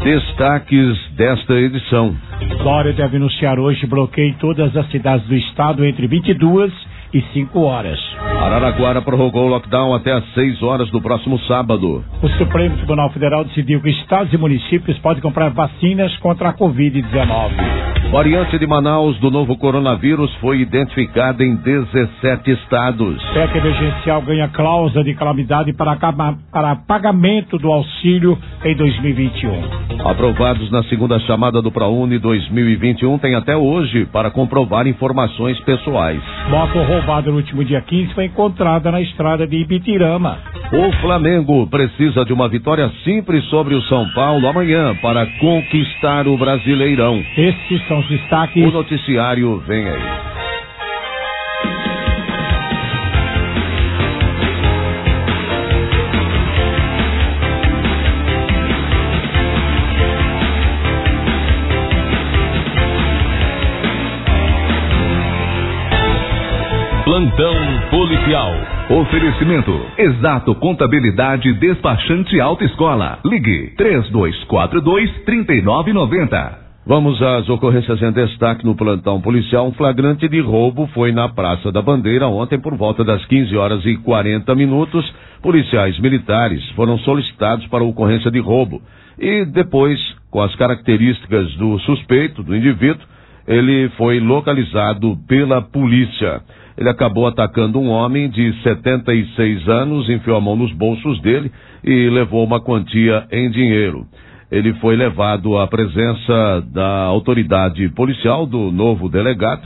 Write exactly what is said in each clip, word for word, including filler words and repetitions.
Destaques desta edição. Dória deve anunciar hoje bloqueio em todas as cidades do estado entre vinte e duas e cinco horas. Araraquara prorrogou o lockdown até às seis horas do próximo sábado. O Supremo Tribunal Federal decidiu que estados e municípios podem comprar vacinas contra a covid dezenove. Variante de Manaus do novo coronavírus foi identificada em dezessete estados. P E C emergencial ganha cláusula de calamidade para, para pagamento do auxílio em dois mil e vinte e um. Aprovados na segunda chamada do ProUni dois mil e vinte e um, tem até hoje para comprovar informações pessoais. Moto roubada no último dia quinze foi encontrada na estrada de Ibitirama. O Flamengo precisa de uma vitória simples sobre o São Paulo amanhã para conquistar o Brasileirão. Esses são os destaques. O noticiário vem aí. Plantão policial. Oferecimento Exato Contabilidade Despachante Autoescola. Ligue três dois quatro dois, três nove nove zero. Vamos às ocorrências em destaque no plantão policial. Um flagrante de roubo foi na Praça da Bandeira ontem por volta das quinze horas e quarenta minutos. Policiais militares foram solicitados para a ocorrência de roubo e depois, com as características do suspeito, do indivíduo, ele foi localizado pela polícia. Ele acabou atacando um homem de setenta e seis anos, enfiou a mão nos bolsos dele e levou uma quantia em dinheiro. Ele foi levado à presença da autoridade policial, do novo delegado.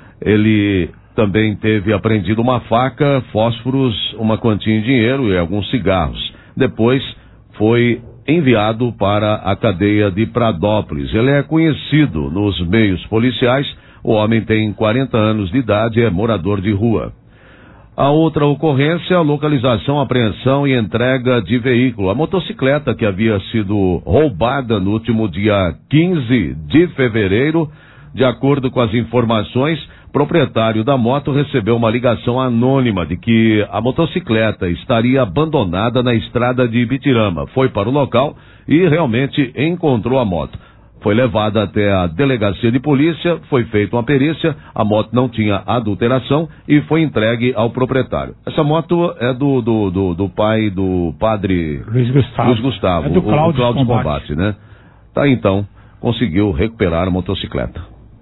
Ele também teve apreendido uma faca, fósforos, uma quantia em dinheiro e alguns cigarros. Depois foi enviado para a cadeia de Pradópolis. Ele é conhecido nos meios policiais. O homem tem quarenta anos de idade e é morador de rua. A outra ocorrência, localização, apreensão e entrega de veículo. A motocicleta que havia sido roubada no último dia quinze de fevereiro, de acordo com as informações, o proprietário da moto recebeu uma ligação anônima de que a motocicleta estaria abandonada na estrada de Ibitirama. Foi para o local e realmente encontrou a moto. Foi levada até a delegacia de polícia, foi feita uma perícia, a moto não tinha adulteração e foi entregue ao proprietário. Essa moto é do, do, do, do pai do padre Luiz Gustavo, Luiz Gustavo é do Cláudio Combate. Combate, né? Tá, então, conseguiu recuperar a motocicleta.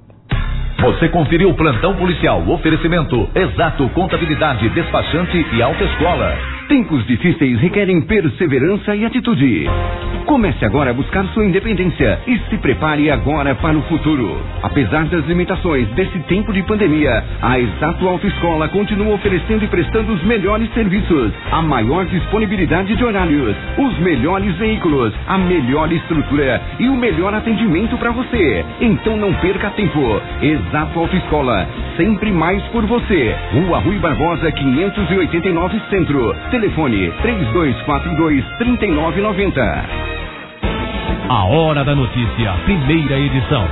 Você conferiu o plantão policial. Oferecimento Exato Contabilidade Despachante e Autoescola. Tempos difíceis requerem perseverança e atitude. Comece agora a buscar sua independência e se prepare agora para o futuro. Apesar das limitações desse tempo de pandemia, a Exato Autoescola continua oferecendo e prestando os melhores serviços, a maior disponibilidade de horários, os melhores veículos, a melhor estrutura e o melhor atendimento para você. Então não perca tempo. Exato Autoescola, sempre mais por você. Rua Rui Barbosa, quinhentos e oitenta e nove Centro. Telefone três dois quatro dois, três nove nove zero. A Hora da Notícia, primeira edição.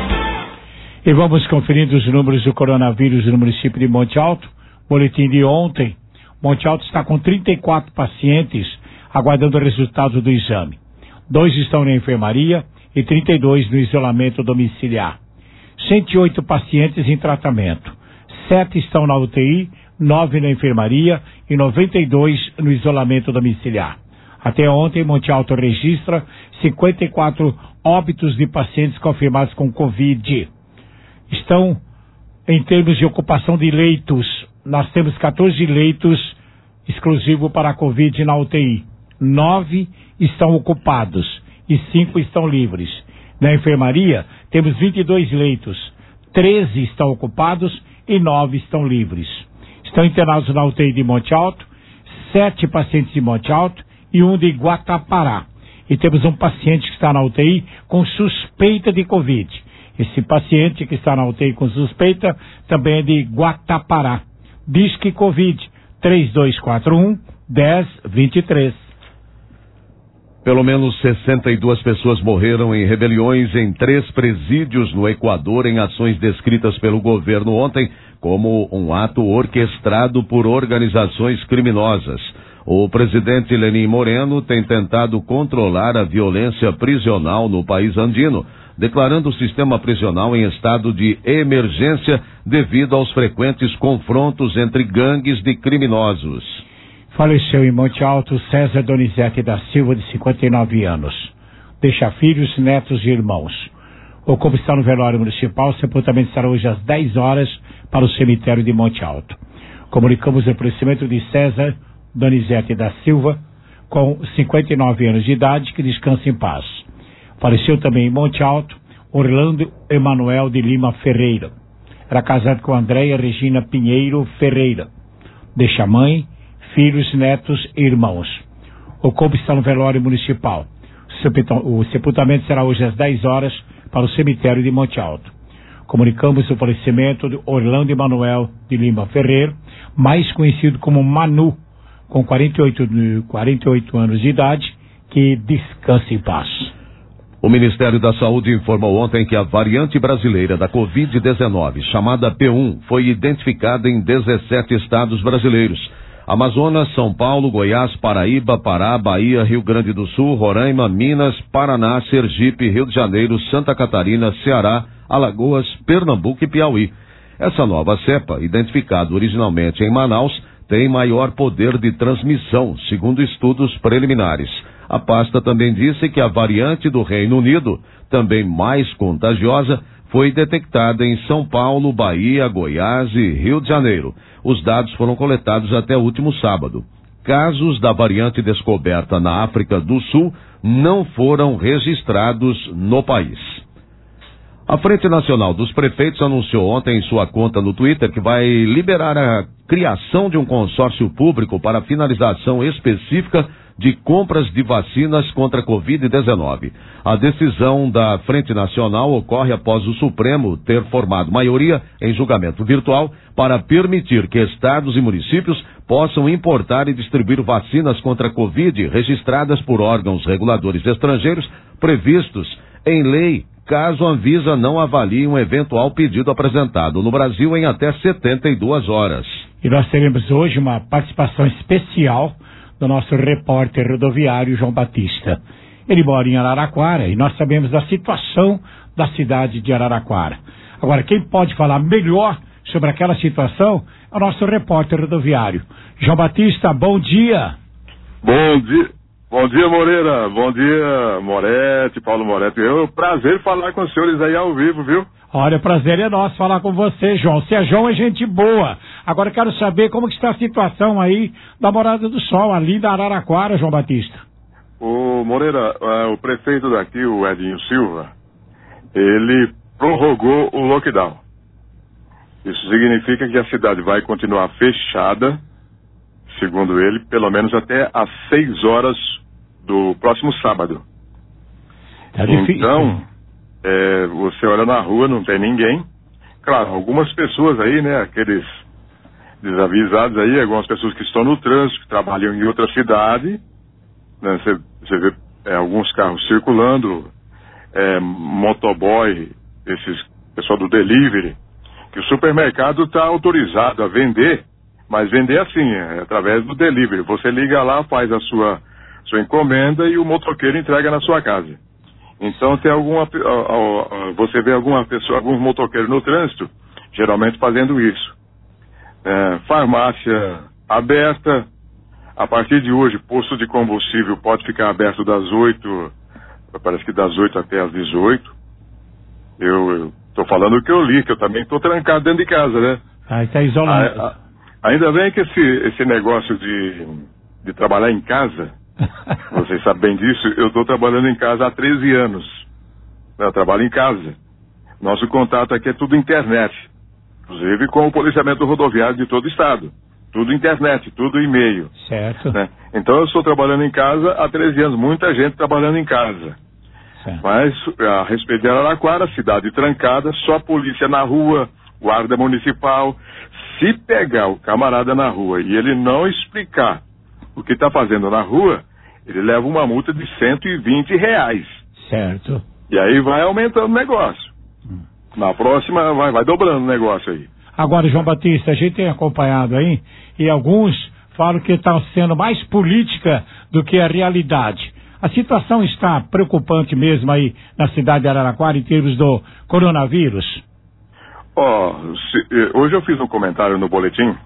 E vamos conferindo os números do coronavírus no município de Monte Alto. Boletim de ontem. Monte Alto está com trinta e quatro pacientes aguardando resultados do exame. Dois estão na enfermaria e trinta e dois no isolamento domiciliar. cento e oito pacientes em tratamento. Sete estão na U T I, nove na enfermaria e noventa e dois no isolamento domiciliar. Até ontem, Monte Alto registra cinquenta e quatro óbitos de pacientes confirmados com Covid. Estão, em termos de ocupação de leitos, nós temos quatorze leitos exclusivos para a Covid na U T I. Nove estão ocupados e cinco estão livres. Na enfermaria, temos vinte e dois leitos. treze estão ocupados e nove estão livres. Estão internados na U T I de Monte Alto, sete pacientes de Monte Alto e um de Guatapará. E temos um paciente que está na U T I com suspeita de Covid. Esse paciente que está na U T I com suspeita também é de Guatapará. Disque Covid, três dois quatro um, um zero dois três. Pelo menos sessenta e duas pessoas morreram em rebeliões em três presídios no Equador, em ações descritas pelo governo ontem como um ato orquestrado por organizações criminosas. O presidente Lenin Moreno tem tentado controlar a violência prisional no país andino, declarando o sistema prisional em estado de emergência devido aos frequentes confrontos entre gangues de criminosos. Faleceu em Monte Alto César Donizete da Silva, de cinquenta e nove anos. Deixa filhos, netos e irmãos. O corpo está no velório municipal. O sepultamento será hoje às dez horas para o cemitério de Monte Alto. Comunicamos o falecimento de César Donizete da Silva, com cinquenta e nove anos de idade, que descansa em paz. Faleceu também em Monte Alto Orlando Emanuel de Lima Ferreira. Era casado com Andréia Regina Pinheiro Ferreira. Deixa mãe, filhos, netos e irmãos. O corpo está no velório municipal. O sepultamento será hoje às dez horas para o cemitério de Monte Alto. Comunicamos o falecimento de Orlando Emanuel de Lima Ferreira, mais conhecido como Manu, com quarenta e oito, quarenta e oito anos de idade, que descansa em paz. O Ministério da Saúde informou ontem que a variante brasileira da covid dezenove, chamada P um, foi identificada em dezessete estados brasileiros: Amazonas, São Paulo, Goiás, Paraíba, Pará, Bahia, Rio Grande do Sul, Roraima, Minas, Paraná, Sergipe, Rio de Janeiro, Santa Catarina, Ceará, Alagoas, Pernambuco e Piauí. Essa nova cepa, identificada originalmente em Manaus, tem maior poder de transmissão, segundo estudos preliminares. A pasta também disse que a variante do Reino Unido, também mais contagiosa, foi detectada em São Paulo, Bahia, Goiás e Rio de Janeiro. Os dados foram coletados até o último sábado. Casos da variante descoberta na África do Sul não foram registrados no país. A Frente Nacional dos Prefeitos anunciou ontem em sua conta no Twitter que vai liberar a criação de um consórcio público para finalização específica de compras de vacinas contra a covid dezenove. A decisão da Frente Nacional ocorre após o Supremo ter formado maioria em julgamento virtual para permitir que estados e municípios possam importar e distribuir vacinas contra a Covid registradas por órgãos reguladores estrangeiros previstos em lei, caso a Anvisa não avalie um eventual pedido apresentado no Brasil em até setenta e duas horas. E nós teremos hoje uma participação especial do nosso repórter rodoviário João Batista. Ele mora em Araraquara e nós sabemos da situação da cidade de Araraquara. Agora, quem pode falar melhor sobre aquela situação é o nosso repórter rodoviário. João Batista, bom dia. Bom dia. Bom dia, Moreira. Bom dia, Moretti, Paulo Moretti. É um prazer falar com os senhores aí ao vivo, viu? Olha, o prazer é nosso falar com você, João. Se é João, é gente boa. Agora eu quero saber como que está a situação aí da Morada do Sol, ali da Araraquara, João Batista. O Moreira, uh, o prefeito daqui, o Edinho Silva, ele prorrogou o lockdown. Isso significa que a cidade vai continuar fechada, segundo ele, pelo menos até às seis horas do próximo sábado. É difícil. Então, é, você olha na rua, não tem ninguém. Claro, algumas pessoas aí, né, aqueles desavisados aí, algumas pessoas que estão no trânsito, que trabalham em outra cidade, né, você, você vê é, alguns carros circulando, é, motoboy, esses pessoal do delivery, que o supermercado está autorizado a vender, mas vender assim, é, através do delivery. Você liga lá, faz a sua, sua encomenda e o motoqueiro entrega na sua casa. Então tem alguma, você vê alguma pessoa, alguns motoqueiros no trânsito, geralmente fazendo isso. É, farmácia aberta, a partir de hoje, posto de combustível pode ficar aberto das oito, parece que das oito até as dezoito. Eu estou falando o que eu li, que eu também estou trancado dentro de casa, né? Ah, está isolado. A, a, ainda bem que esse, esse negócio de, de trabalhar em casa, vocês sabem disso, eu estou trabalhando em casa há treze anos. Eu trabalho em casa. Nosso contato aqui é tudo internet. Inclusive com o policiamento rodoviário de todo o estado. Tudo internet, tudo e-mail. Certo. Né? Então eu estou trabalhando em casa há treze anos. Muita gente trabalhando em casa. Certo. Mas a respeito de Araraquara, cidade trancada, só polícia na rua, guarda municipal. Se pegar o camarada na rua e ele não explicar o que está fazendo na rua, ele leva uma multa de cento e vinte reais. Certo. E aí vai aumentando o negócio. Hum. Na próxima vai, vai dobrando o negócio aí. Agora, João Batista, a gente tem acompanhado aí, e alguns falam que está sendo mais política do que a realidade. A situação está preocupante mesmo aí na cidade de Araraquara em termos do coronavírus? Ó, oh, hoje eu fiz um comentário no boletim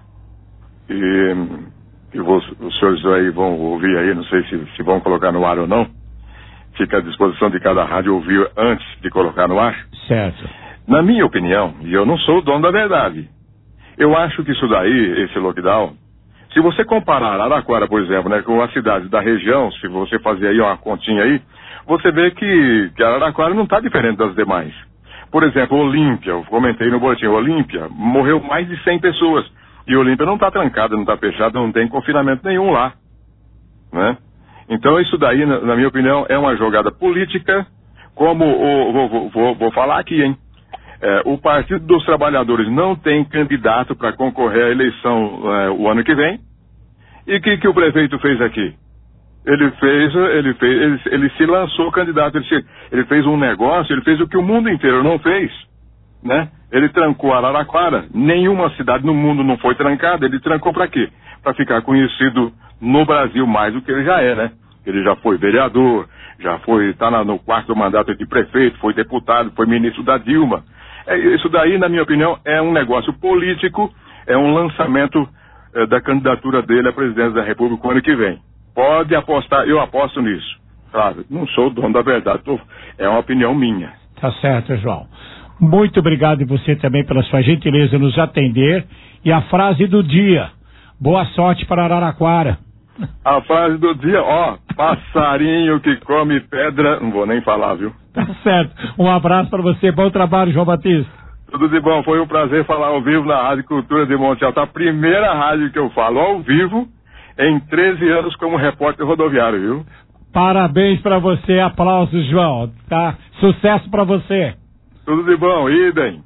e, e vou, os senhores aí vão ouvir aí, não sei se, se vão colocar no ar ou não. Fica à disposição de cada rádio ouvir antes de colocar no ar. Certo. Na minha opinião, e eu não sou o dono da verdade, eu acho que isso daí, esse lockdown, se você comparar Araraquara, por exemplo, né, com as cidades da região, se você fazer aí uma continha aí, você vê que, que Araraquara não está diferente das demais. Por exemplo, Olímpia, eu comentei no boletim, Olímpia, morreu mais de cem pessoas. E Olímpia não está trancada, não está fechada, não tem confinamento nenhum lá, né? Então isso daí, na, na minha opinião, é uma jogada política, como o, vou, vou, vou, vou falar aqui, hein? É, o Partido dos Trabalhadores não tem candidato para concorrer à eleição é, o ano que vem. E o que, que o prefeito fez aqui? Ele fez, ele fez, ele, ele se lançou candidato, ele, se, ele fez um negócio, ele fez o que o mundo inteiro não fez, né? Ele trancou Araraquara, nenhuma cidade no mundo não foi trancada, ele trancou para quê? Para ficar conhecido no Brasil mais do que ele já é, né? Ele já foi vereador, já foi, tá na, no quarto mandato de prefeito, foi deputado, foi ministro da Dilma. É, isso daí, na minha opinião, é um negócio político, é um lançamento é, da candidatura dele à presidência da República o ano que vem. Pode apostar, eu aposto nisso. Claro, não sou o dono da verdade, tô, é uma opinião minha. Tá certo, João. Muito obrigado e você também pela sua gentileza nos atender. E a frase do dia, boa sorte para Araraquara. A frase do dia, ó, passarinho que come pedra, não vou nem falar, viu? Tá certo. Um abraço para você, bom trabalho, João Batista. Tudo de bom, foi um prazer falar ao vivo na Rádio Cultura de Monte Alto, a primeira rádio que eu falo ao vivo em treze anos como repórter rodoviário, viu? Parabéns para você, aplausos, João, tá? Sucesso para você. Tudo de bom, idem.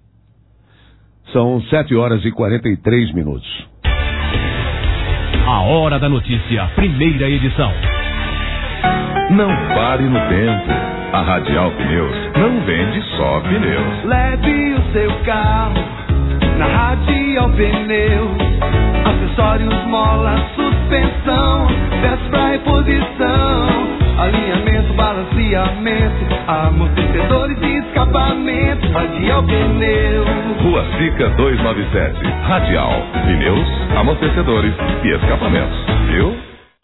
São sete horas e quarenta e três minutos. A Hora da Notícia, primeira edição. Não pare no tempo. A Radial Pneus não vende só pneus. Leve o seu carro na Radial Pneus. Acessórios, mola, suspensão, peças pra reposição, alinhamento, balanceamento, amortecedores e escapamento. Radial Pneus. Rua Sica duzentos e noventa e sete. Radial Pneus, amortecedores e escapamentos. Viu?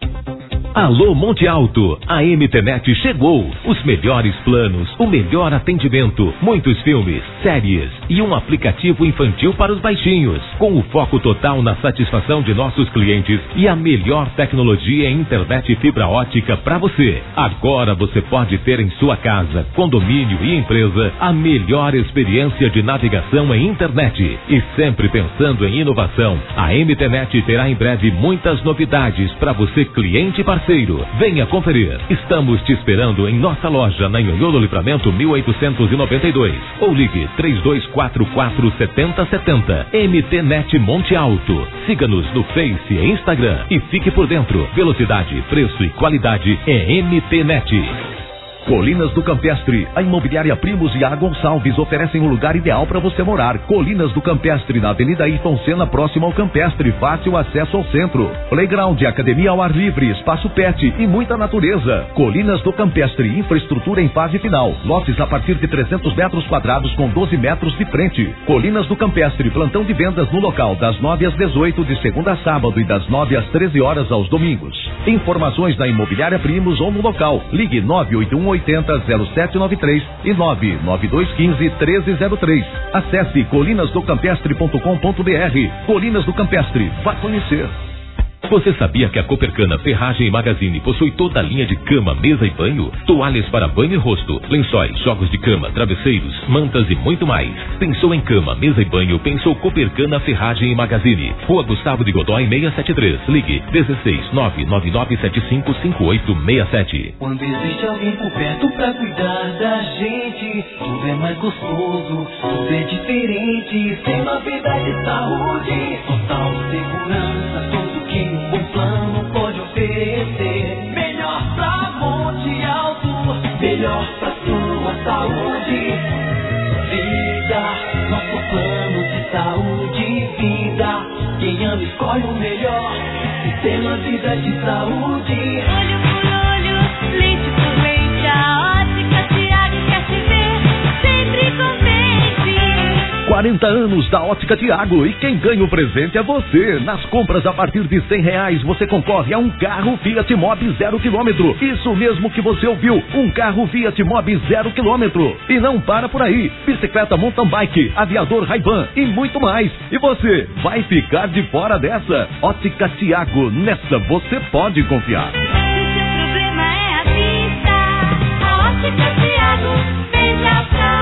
Alô Monte Alto, a M T Net chegou. Os melhores planos, o melhor atendimento, muitos filmes, séries e um aplicativo infantil para os baixinhos, com o foco total na satisfação de nossos clientes e a melhor tecnologia em internet fibra ótica para você. Agora você pode ter em sua casa, condomínio e empresa a melhor experiência de navegação em internet. E sempre pensando em inovação, a M T Net terá em breve muitas novidades para você, cliente e parceiro. Venha conferir. Estamos te esperando em nossa loja na Nhonhô do Livramento mil oitocentos e noventa e dois. Ou ligue três dois quatro quatro sete zero sete zero. M T Net Monte Alto. Siga-nos no Face e Instagram e fique por dentro. Velocidade, preço e qualidade é M T Net. Colinas do Campestre, a imobiliária Primos e a Gonçalves oferecem um lugar ideal para você morar. Colinas do Campestre, na Avenida Ayrton Senna, próximo ao Campestre, fácil acesso ao centro. Playground, academia ao ar livre, espaço pet e muita natureza. Colinas do Campestre, infraestrutura em fase final. Lotes a partir de trezentos metros quadrados com doze metros de frente. Colinas do Campestre, plantão de vendas no local das nove às dezoito de segunda a sábado e das nove às treze horas aos domingos. Informações na imobiliária Primos ou no local. Ligue nove oito um oitenta zero sete nove três e nove nove dois quinze treze zero três. Acesse colinas do campestre ponto com ponto br. Colinas do Campestre, vá conhecer. Você sabia que a Copercana Ferragem e Magazine possui toda a linha de cama, mesa e banho? Toalhas para banho e rosto, lençóis, jogos de cama, travesseiros, mantas e muito mais. Pensou em cama, mesa e banho? Pensou Copercana Ferragem e Magazine. Rua Gustavo de Godói seiscentos e setenta e três. Ligue dezesseis nove nove nove sete cinco cinco oito seis sete. Quando existe alguém por perto pra cuidar da gente, tudo é mais gostoso, tudo é diferente. Tem novidade de saúde, total segurança, tudo que um bom plano pode oferecer. Melhor pra Monte Alto, melhor pra sua saúde. Vida, nosso plano de saúde e vida. Quem ama escolhe o melhor. ter uma vida de saúde. Olho por olho, leite por leite, a Ótica Tiago quer te ver sempre contente. quarenta anos da Ótica Tiago e quem ganha o presente é você. Nas compras a partir de cem reais você concorre a um carro Fiat Mobi zero quilômetro. Isso mesmo que você ouviu, um carro Fiat Mobi zero quilômetro. E não para por aí, bicicleta mountain bike, aviador Ray-Ban e muito mais. E você vai ficar de fora dessa? Ótica Tiago, nessa você pode confiar. Se o problema é a vista, a Ótica Tiago vem já pra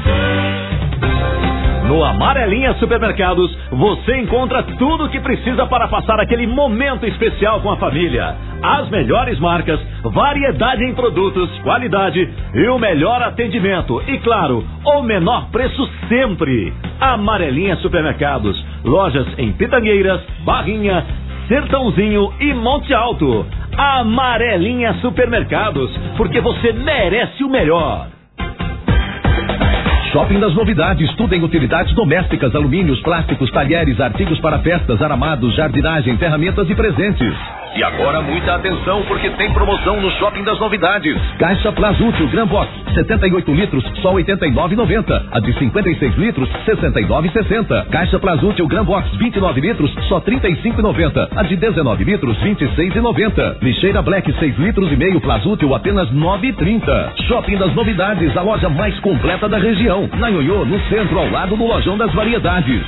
No Amarelinha Supermercados, você encontra tudo o que precisa para passar aquele momento especial com a família. As melhores marcas, variedade em produtos, qualidade e o melhor atendimento. E claro, o menor preço sempre. Amarelinha Supermercados, lojas em Pitangueiras, Barrinha, Sertãozinho e Monte Alto. Amarelinha Supermercados, porque você merece o melhor. Shopping das Novidades, tudo em utilidades domésticas, alumínios, plásticos, talheres, artigos para festas, aramados, jardinagem, ferramentas e presentes. E agora muita atenção porque tem promoção no Shopping das Novidades. Caixa Plazútil Gran Box, setenta e oito litros, só oitenta e nove reais e noventa centavos. A de cinquenta e seis litros, sessenta e nove reais e sessenta centavos. Caixa Plazútil Gran Box, vinte e nove litros, só trinta e cinco reais e noventa centavos. A de dezenove litros, vinte e seis reais e noventa centavos. Lixeira Black, seis litros e meio Plazútil, apenas nove reais e trinta centavos. Shopping das Novidades, a loja mais completa da região. Na Ioiô, no centro, ao lado do Lojão das Variedades.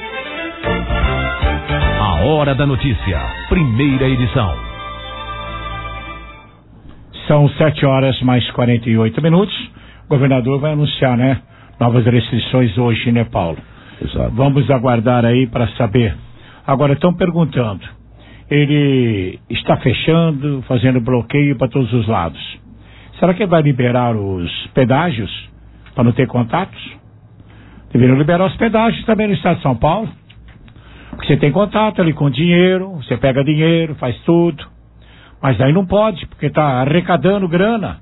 A Hora da Notícia, primeira edição. São sete horas mais quarenta e oito minutos. O governador vai anunciar, né? Novas restrições hoje, né, Paulo? Exato. Vamos aguardar aí para saber. Agora estão perguntando. Ele está fechando, fazendo bloqueio para todos os lados. Será que ele vai liberar os pedágios para não ter contatos? Deveriam liberar os pedágios também no estado de São Paulo. Porque você tem contato ali com dinheiro, você pega dinheiro, faz tudo. Mas aí não pode, porque está arrecadando grana.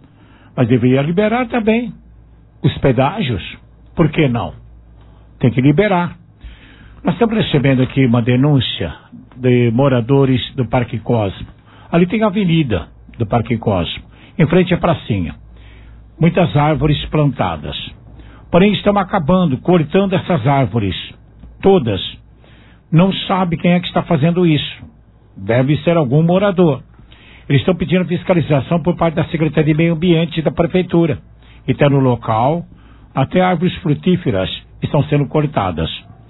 Mas deveria liberar também os pedágios. Por que não? Tem que liberar. Nós estamos recebendo aqui uma denúncia de moradores do Parque Cosmo. Ali tem a avenida do Parque Cosmo, em frente à pracinha. Muitas árvores plantadas. Porém, estamos acabando, cortando essas árvores. Todas. Não sabe quem é que está fazendo isso. Deve ser algum morador. Eles estão pedindo fiscalização por parte da Secretaria de Meio Ambiente e da Prefeitura. E está no local, até árvores frutíferas estão sendo cortadas.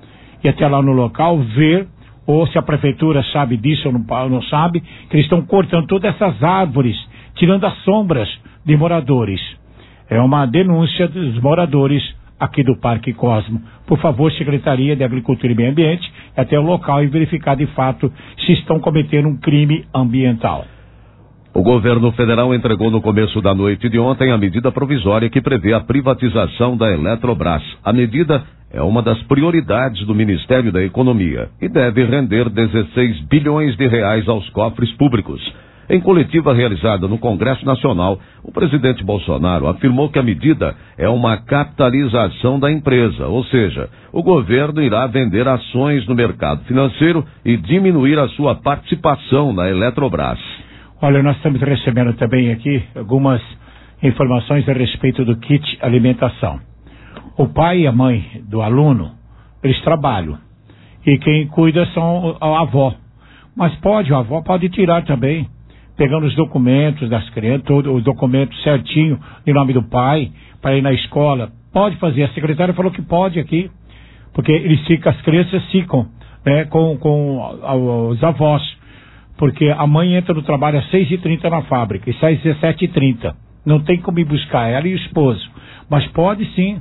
E até lá no local ver, ou se a Prefeitura sabe disso ou não, não sabe, que eles estão cortando todas essas árvores, tirando as sombras de moradores. É uma denúncia dos moradores aqui do Parque Cosmo. Por favor, Secretaria de Agricultura e Meio Ambiente, até o local e verificar de fato se estão cometendo um crime ambiental. O governo federal entregou no começo da noite de ontem a medida provisória que prevê a privatização da Eletrobras. A medida é uma das prioridades do Ministério da Economia e deve render dezesseis bilhões de reais aos cofres públicos. Em coletiva realizada no Congresso Nacional, o presidente Bolsonaro afirmou que a medida é uma capitalização da empresa, ou seja, o governo irá vender ações no mercado financeiro e diminuir a sua participação na Eletrobras. Olha, nós estamos recebendo também aqui algumas informações a respeito do kit alimentação. O pai e a mãe do aluno, eles trabalham. E quem cuida são a avó. Mas pode, a avó pode tirar também, pegando os documentos das crianças, todos os documentos certinho, em nome do pai, para ir na escola. Pode fazer, a secretária falou que pode aqui, porque eles ficam, as crianças ficam, né, com, com os avós. Porque a mãe entra no trabalho às seis e trinta na fábrica e sai às dezessete e trinta. Não tem como ir buscar ela e o esposo. Mas pode sim.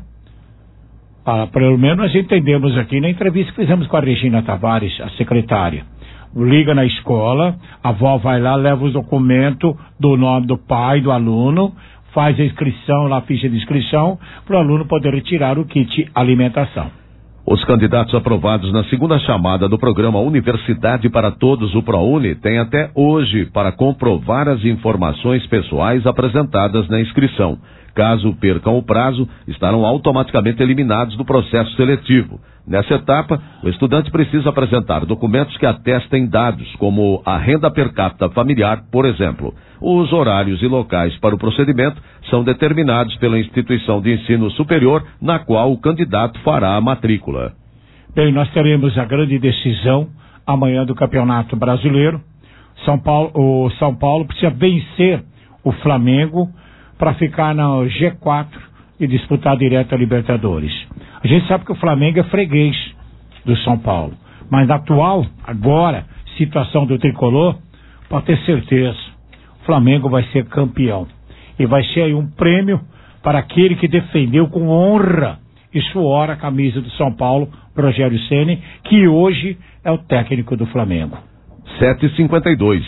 Ah, pelo menos nós entendemos aqui na entrevista que fizemos com a Regina Tavares, a secretária. Liga na escola, a avó vai lá, leva os documentos do nome do pai, do aluno, faz a inscrição, lá a ficha de inscrição, para o aluno poder retirar o kit alimentação. Os candidatos aprovados na segunda chamada do programa Universidade para Todos, o ProUni, têm até hoje para comprovar as informações pessoais apresentadas na inscrição. Caso percam o prazo, estarão automaticamente eliminados do processo seletivo. Nessa etapa, o estudante precisa apresentar documentos que atestem dados, como a renda per capita familiar, por exemplo. Os horários e locais para o procedimento são determinados pela instituição de ensino superior na qual o candidato fará a matrícula. Bem, nós teremos a grande decisão amanhã do Campeonato Brasileiro. São Paulo, o São Paulo precisa vencer o Flamengo para ficar na G quatro e disputar direto a Libertadores. A gente sabe que o Flamengo é freguês do São Paulo, mas na atual, agora, situação do tricolor, pode ter certeza, o Flamengo vai ser campeão. E vai ser aí um prêmio para aquele que defendeu com honra e suor a camisa do São Paulo, Rogério Ceni, que hoje é o técnico do Flamengo. sete e cinquenta e dois.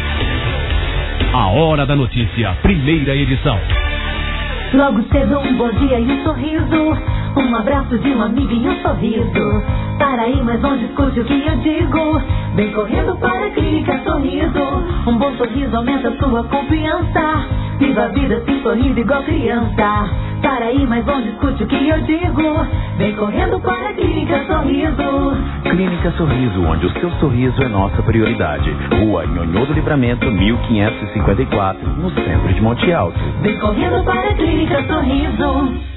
A Hora da Notícia, primeira edição. Logo cedo um bom dia e um sorriso, um abraço de um amigo e um sorriso. Para ir mais longe, escute o que eu digo. Vem correndo para a Clínica Sorriso. Um bom sorriso aumenta sua confiança. Viva a vida se sorrindo igual criança. Para ir mais longe, escute o que eu digo. Vem correndo para a Clínica Sorriso. Clínica Sorriso, onde o seu sorriso é nossa prioridade. Rua Nhonhô do Livramento, mil quinhentos e cinquenta e quatro, no centro de Monte Alto. Vem correndo para a Clínica Sorriso.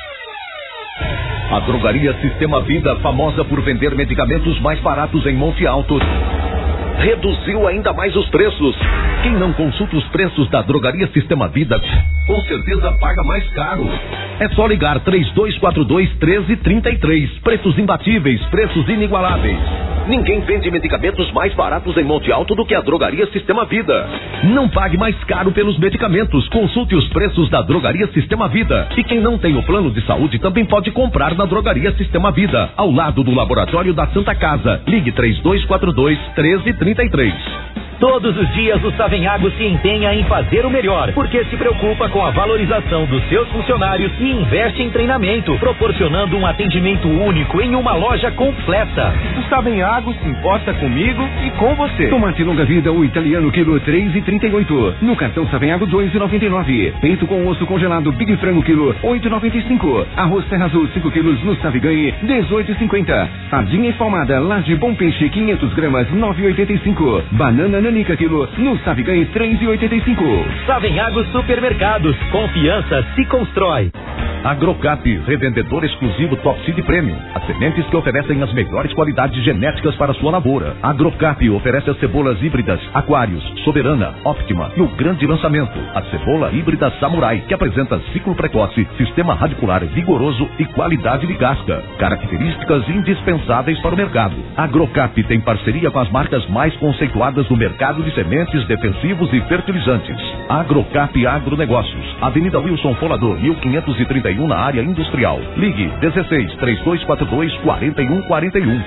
A Drogaria Sistema Vida, famosa por vender medicamentos mais baratos em Monte Alto, reduziu ainda mais os preços. Quem não consulta os preços da Drogaria Sistema Vida, com certeza paga mais caro. É só ligar três dois quatro dois, um três três três. Preços imbatíveis, preços inigualáveis. Ninguém vende medicamentos mais baratos em Monte Alto do que a Drogaria Sistema Vida. Não pague mais caro pelos medicamentos. Consulte os preços da Drogaria Sistema Vida. E quem não tem o plano de saúde também pode comprar na Drogaria Sistema Vida, ao lado do Laboratório da Santa Casa. Ligue três dois quatro dois, um três três três. Todos os dias o Savenhago se empenha em fazer o melhor, porque se preocupa com a valorização dos seus funcionários e investe em treinamento, proporcionando um atendimento único em uma loja completa. O Savenhago se importa comigo e com você. Tomate longa vida, o italiano, quilo três e trinta e oito. No cartão Savenhago, dois e noventa e nove. Peito com osso congelado, Big Frango, quilo oito e noventa e cinco. Arroz Terra Azul, cinco quilos, no Saviganhe, dezoito e cinquenta. Sardinha esfalmada, Laje Bom Peixe, quinhentos gramas, nove e oitenta e cinco. Banana Nanica, quilo, no Saviganhe, três e oitenta e cinco. Savenhago Supermercados, confiança se constrói. Agrocap, revendedor exclusivo Top Seed Premium. As sementes que oferecem as melhores qualidades genéticas para sua lavoura. Agrocap oferece as cebolas híbridas Aquários, Soberana, Optima e o grande lançamento, a cebola híbrida Samurai, que apresenta ciclo precoce, sistema radicular vigoroso e qualidade de casca. Características indispensáveis para o mercado. Agrocap tem parceria com as marcas mais conceituadas do mercado de sementes, defensivos e fertilizantes. Agrocap Agronegócios, Avenida Wilson Folador, mil quinhentos e trinta e um, na área industrial. Ligue dezesseis, três dois quatro dois, quatro um quatro um.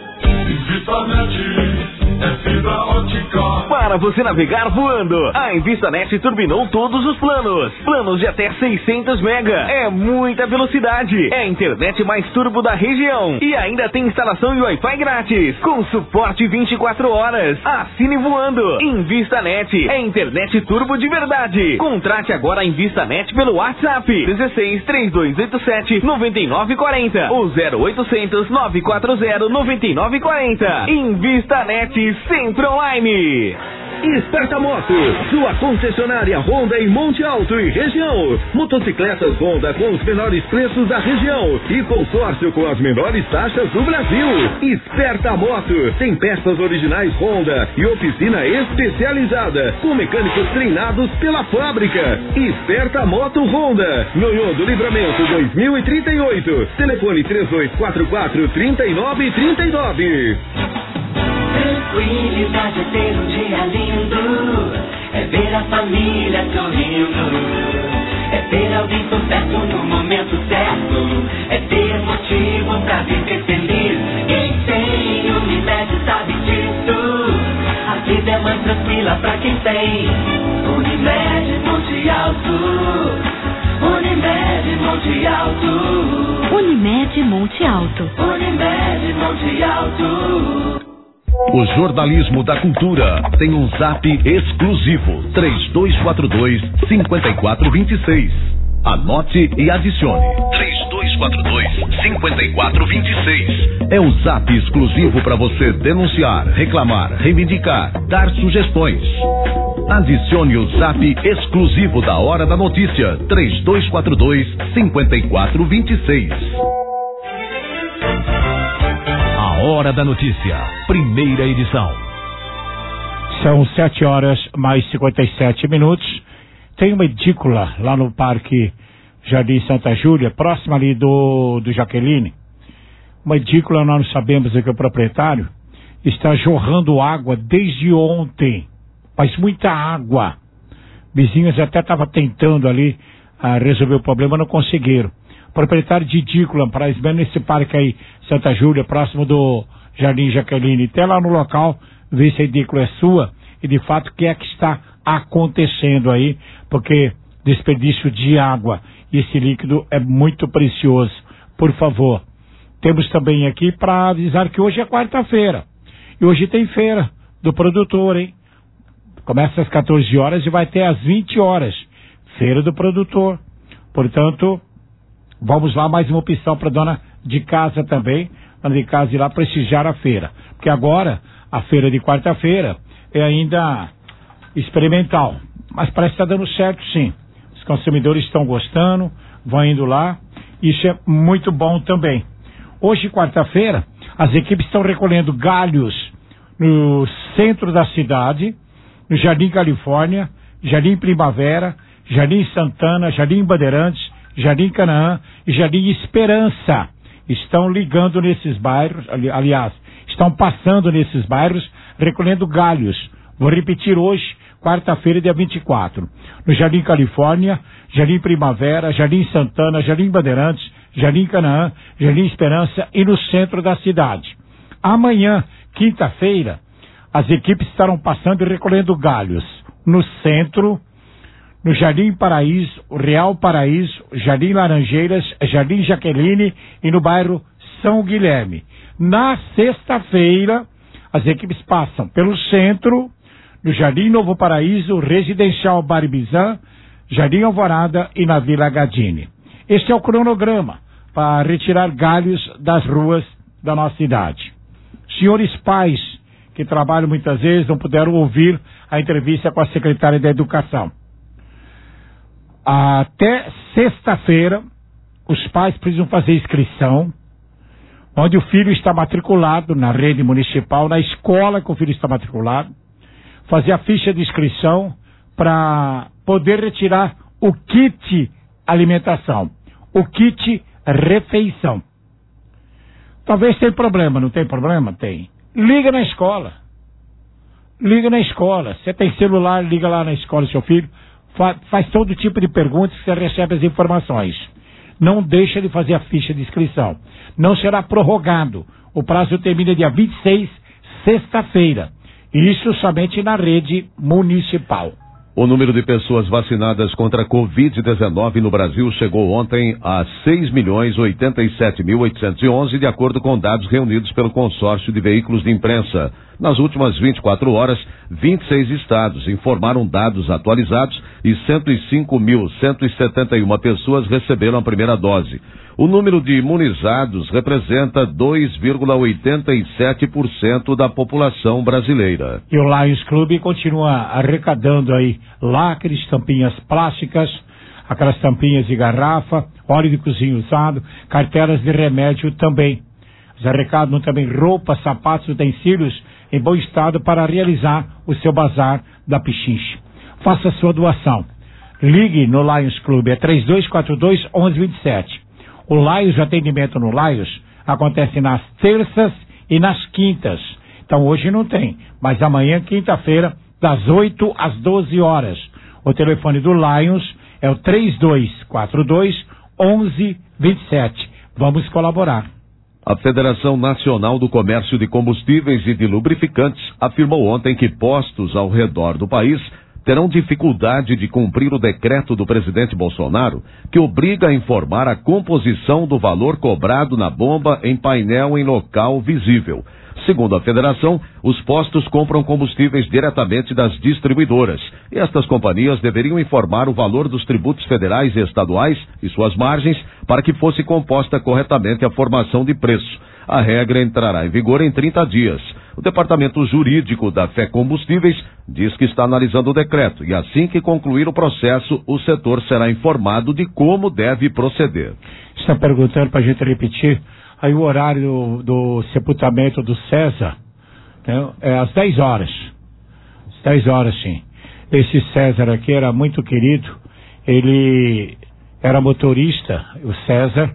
InvistaNet é fibra ótica. Para você navegar voando, a InvistaNet turbinou todos os planos. Planos de até seiscentos mega. É muita velocidade. É a internet mais turbo da região. E ainda tem instalação e Wi-Fi grátis, com suporte vinte e quatro horas. Assine voando. InvistaNet é internet turbo de verdade. Contrate agora a InvistaNet pelo WhatsApp dezesseis, três dois oito sete, nove nove quatro zero ou zero oitocentos, nove quatro zero, nove nove quatro zero. InvistaNet sempre online. Esperta Moto, sua concessionária Honda em Monte Alto e região. Motocicletas Honda com os menores preços da região e consórcio com as menores taxas do Brasil. Esperta Moto tem peças originais Honda e oficina especializada com mecânicos treinados pela fábrica. Esperta Moto Honda, Nhonhô do Livramento dois mil e trinta e oito. Telefone três dois quatro quatro, três nove três nove. Tranquilidade é ter um dia lindo, é ver a família sorrindo, é ter alguém por perto no momento certo, é ter motivo pra viver feliz. Quem tem Unimed sabe disso, a vida é mais tranquila pra quem tem Unimed Monte Alto. Unimed Monte Alto. Unimed Monte Alto. Unimed Monte Alto. O jornalismo da cultura tem um zap exclusivo, três dois quatro dois, cinco quatro dois seis. Anote e adicione. três dois quatro dois, cinco quatro dois seis. É o zap exclusivo para você denunciar, reclamar, reivindicar, dar sugestões. Adicione o zap exclusivo da Hora da Notícia, três dois quatro dois, cinco quatro dois seis. A Hora da Notícia, primeira edição. São sete horas mais cinquenta e sete minutos. Tem uma edícula lá no Parque Jardim Santa Júlia, próximo ali do, do Jaqueline. Uma edícula, nós não sabemos que o proprietário está jorrando água desde ontem. Mas muita água. Vizinhos até estavam tentando ali a resolver o problema, não conseguiram. Proprietário de edícula, para nesse parque aí, Santa Júlia, próximo do Jardim Jaqueline. Até lá no local, ver se a edícula é sua e de fato o que é que está acontecendo aí, porque desperdício de água e esse líquido é muito precioso. Por favor. Temos também aqui para avisar que hoje é quarta-feira. E hoje tem feira do produtor, hein? Começa às quatorze horas e vai até às vinte horas. Feira do produtor. Portanto, vamos lá, mais uma opção para dona de casa também. Dona de casa ir lá prestigiar a feira. Porque agora, a feira de quarta-feira é ainda experimental. Mas parece que está dando certo, sim. Os consumidores estão gostando, vão indo lá. Isso é muito bom também. Hoje, quarta-feira, as equipes estão recolhendo galhos no centro da cidade, no Jardim Califórnia, Jardim Primavera, Jardim Santana, Jardim Bandeirantes, Jardim Canaã e Jardim Esperança. Estão ligando nesses bairros, ali, aliás, estão passando nesses bairros, recolhendo galhos. Vou repetir hoje, quarta-feira, dia vinte e quatro. No Jardim Califórnia, Jardim Primavera, Jardim Santana, Jardim Bandeirantes, Jardim Canaã, Jardim Esperança e no centro da cidade. Amanhã, quinta-feira, as equipes estarão passando e recolhendo galhos no centro, no Jardim Paraíso, Real Paraíso, Jardim Laranjeiras, Jardim Jaqueline e no bairro São Guilherme. Na sexta-feira, as equipes passam pelo centro, no Jardim Novo Paraíso, Residencial Barbizan, Jardim Alvorada e na Vila Gadini. Este é o cronograma para retirar galhos das ruas da nossa cidade. Senhores pais que trabalham muitas vezes não puderam ouvir a entrevista com a secretária da Educação. Até sexta-feira, os pais precisam fazer inscrição, onde o filho está matriculado na rede municipal, na escola que o filho está matriculado, fazer a ficha de inscrição para poder retirar o kit alimentação, o kit refeição. Talvez tenha problema, não tem problema? Tem. Liga na escola. Liga na escola. Você tem celular, liga lá na escola, seu filho. Fa- faz todo tipo de perguntas que você recebe as informações. Não deixa de fazer a ficha de inscrição. Não será prorrogado. O prazo termina dia vinte e seis, sexta-feira. Isso somente na rede municipal. O número de pessoas vacinadas contra a covid dezenove no Brasil chegou ontem a seis milhões oitenta e sete mil oitocentos e onze, de acordo com dados reunidos pelo consórcio de veículos de imprensa. Nas últimas vinte e quatro horas, vinte e seis estados informaram dados atualizados e cento e cinco mil cento e setenta e uma pessoas receberam a primeira dose. O número de imunizados representa dois vírgula oitenta e sete por cento da população brasileira. E o Lions Clube continua arrecadando aí lacres, tampinhas plásticas, aquelas tampinhas de garrafa, óleo de cozinha usado, cartelas de remédio também. Eles arrecadam também roupas, sapatos, utensílios em bom estado para realizar o seu bazar da Pichinche. Faça a sua doação. Ligue no Lions Clube, é três dois quatro dois, onze vinte e sete. O Lions, o atendimento no Lions, acontece nas terças e nas quintas. Então hoje não tem, mas amanhã, quinta-feira, das oito às doze horas. O telefone do Lions é o três dois quatro dois, onze vinte e sete. Vamos colaborar. A Federação Nacional do Comércio de Combustíveis e de Lubrificantes afirmou ontem que postos ao redor do país terão dificuldade de cumprir o decreto do presidente Bolsonaro, que obriga a informar a composição do valor cobrado na bomba em painel em local visível. Segundo a federação, os postos compram combustíveis diretamente das distribuidoras e estas companhias deveriam informar o valor dos tributos federais e estaduais e suas margens para que fosse composta corretamente a formação de preço. A regra entrará em vigor em trinta dias. O departamento jurídico da Fé Combustíveis diz que está analisando o decreto e assim que concluir o processo, o setor será informado de como deve proceder. Está perguntando para a gente repetir, aí o horário do, do sepultamento do César, né, é às dez horas. Às dez horas, sim. Esse César aqui era muito querido, ele era motorista, o César,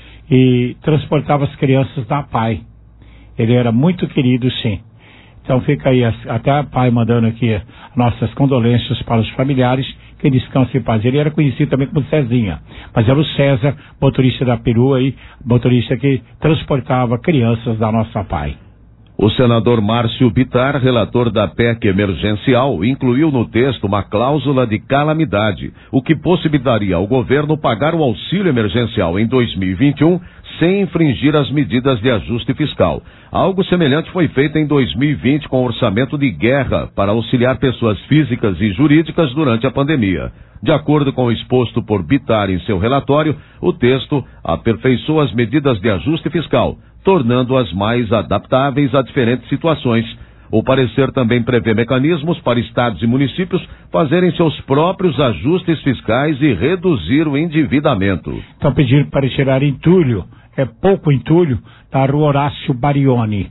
e transportava as crianças da P A I. Ele era muito querido, sim. Então fica aí, até a P A I mandando aqui nossas condolências para os familiares, que descansem em paz. Ele era conhecido também como Cezinha, mas era o César, motorista da perua aí, motorista que transportava crianças da nossa P A I. O senador Márcio Bittar, relator da P E C emergencial, incluiu no texto uma cláusula de calamidade, o que possibilitaria ao governo pagar o auxílio emergencial em dois mil e vinte e um sem infringir as medidas de ajuste fiscal. Algo semelhante foi feito em dois mil e vinte com o orçamento de guerra para auxiliar pessoas físicas e jurídicas durante a pandemia. De acordo com o exposto por Bittar em seu relatório, o texto aperfeiçoa as medidas de ajuste fiscal, tornando-as mais adaptáveis a diferentes situações. O parecer também prevê mecanismos para estados e municípios fazerem seus próprios ajustes fiscais e reduzir o endividamento. Estão pedindo para tirar entulho, é pouco entulho, da rua Horácio Barioni.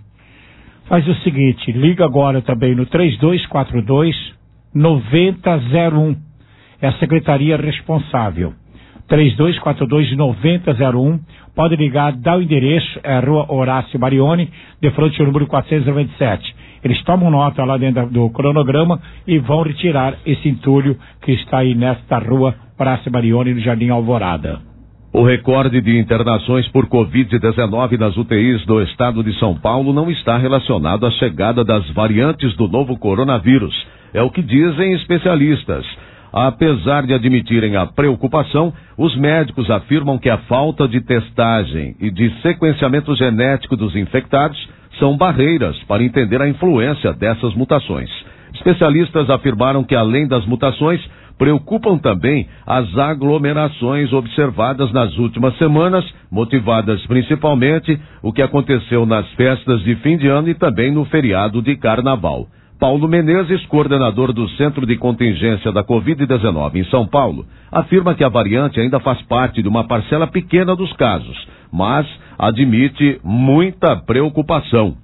Faz o seguinte, liga agora também no três dois quatro dois, nove zero zero um. É a secretaria responsável. três dois quatro dois, nove zero zero um. Pode ligar, dá o endereço, é a rua Horácio Barioni, de frente ao número quatrocentos e noventa e sete. Eles tomam nota lá dentro do cronograma e vão retirar esse entulho que está aí nesta rua Horácio Barioni, no Jardim Alvorada. O recorde de internações por covid dezenove nas U T Is do estado de São Paulo não está relacionado à chegada das variantes do novo coronavírus. É o que dizem especialistas. Apesar de admitirem a preocupação, os médicos afirmam que a falta de testagem e de sequenciamento genético dos infectados são barreiras para entender a influência dessas mutações. Especialistas afirmaram que, além das mutações, preocupam também as aglomerações observadas nas últimas semanas, motivadas principalmente o que aconteceu nas festas de fim de ano e também no feriado de carnaval. Paulo Menezes, coordenador do Centro de Contingência da covid dezenove em São Paulo, afirma que a variante ainda faz parte de uma parcela pequena dos casos, mas admite muita preocupação.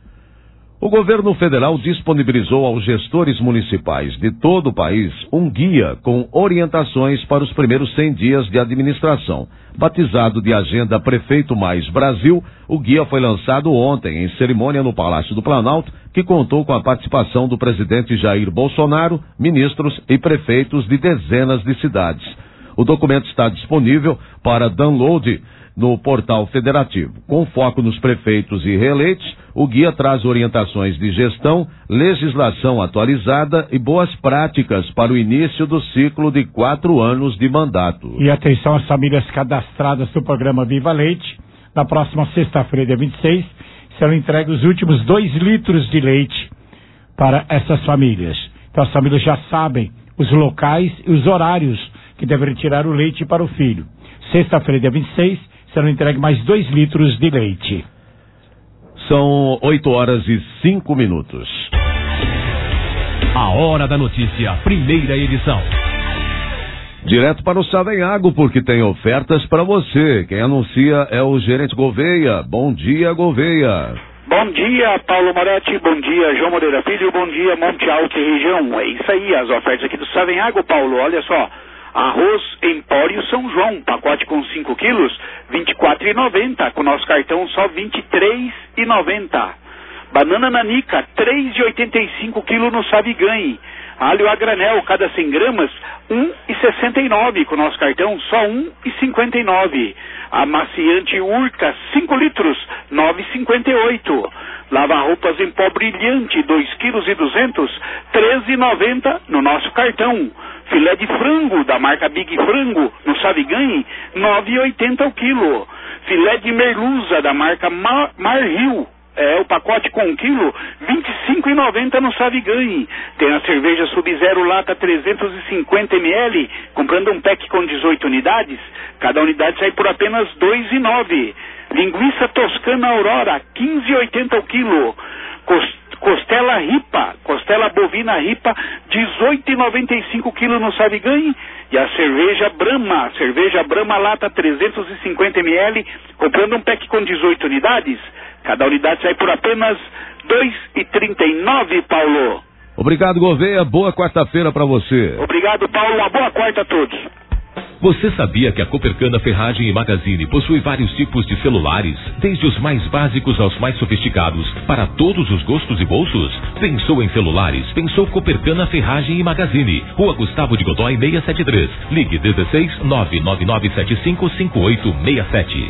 O governo federal disponibilizou aos gestores municipais de todo o país um guia com orientações para os primeiros cem dias de administração. Batizado de Agenda Prefeito Mais Brasil, o guia foi lançado ontem em cerimônia no Palácio do Planalto, que contou com a participação do presidente Jair Bolsonaro, ministros e prefeitos de dezenas de cidades. O documento está disponível para download no portal federativo. Com foco nos prefeitos e reeleitos, o guia traz orientações de gestão, legislação atualizada e boas práticas para o início do ciclo de quatro anos de mandato. E atenção às famílias cadastradas do programa Viva Leite. Na próxima sexta-feira, dia vinte e seis, serão entregues os últimos dois litros de leite para essas famílias. Então as famílias já sabem os locais e os horários que devem retirar o leite para o filho. Sexta-feira, dia vinte e seis, serão entregues mais dois litros de leite. São oito horas e cinco minutos. A Hora da Notícia, primeira edição. Direto para o Savenhago, porque tem ofertas para você. Quem anuncia é o gerente Gouveia. Bom dia, Gouveia. Bom dia, Paulo Moretti. Bom dia, João Moreira Filho. Bom dia, Monte Alto e região. É isso aí, as ofertas aqui do Savenhago, Paulo. Olha só. Arroz Empório São João, pacote com cinco quilos, vinte e quatro reais e noventa centavos, com nosso cartão só vinte e três reais e noventa centavos. Banana nanica, três reais e oitenta e cinco quilos no Sabe Ganhe. Alho a granel, cada cem gramas, um real e sessenta e nove centavos, com nosso cartão só um real e cinquenta e nove centavos. Amaciante Urca, cinco litros, nove reais e cinquenta e oito centavos. Lava-roupas em pó brilhante, dois quilos e duzentos, treze reais e noventa centavos no nosso cartão. Filé de frango da marca Big Frango, no Sabe Ganhe, nove reais e oitenta centavos o quilo. Filé de merluza da marca Mar, Mar Rio, É, o pacote com um quilo, vinte e cinco reais e noventa centavos no Saviganhe. Tem a cerveja Sub-Zero lata trezentos e cinquenta mililitros, comprando um pack com dezoito unidades, cada unidade sai por apenas dois reais e nove centavos. Linguiça Toscana Aurora, quinze reais e oitenta centavos o quilo. Costela Ripa, costela bovina Ripa, dezoito reais e noventa e cinco centavos quilo no Saviganhe. E a cerveja Brahma, cerveja Brahma lata trezentos e cinquenta mililitros, comprando um pack com dezoito unidades, cada unidade sai por apenas dois reais e trinta e nove centavos, Paulo. Obrigado, Gouveia. Boa quarta-feira para você. Obrigado, Paulo. Uma boa quarta a todos. Você sabia que a Copercana Ferragem e Magazine possui vários tipos de celulares, desde os mais básicos aos mais sofisticados, para todos os gostos e bolsos? Pensou em celulares? Pensou Copercana Ferragem e Magazine. Rua Gustavo de Godoy seiscentos e setenta e três. Ligue dezesseis nove nove nove sete cinco cinco oito seis sete.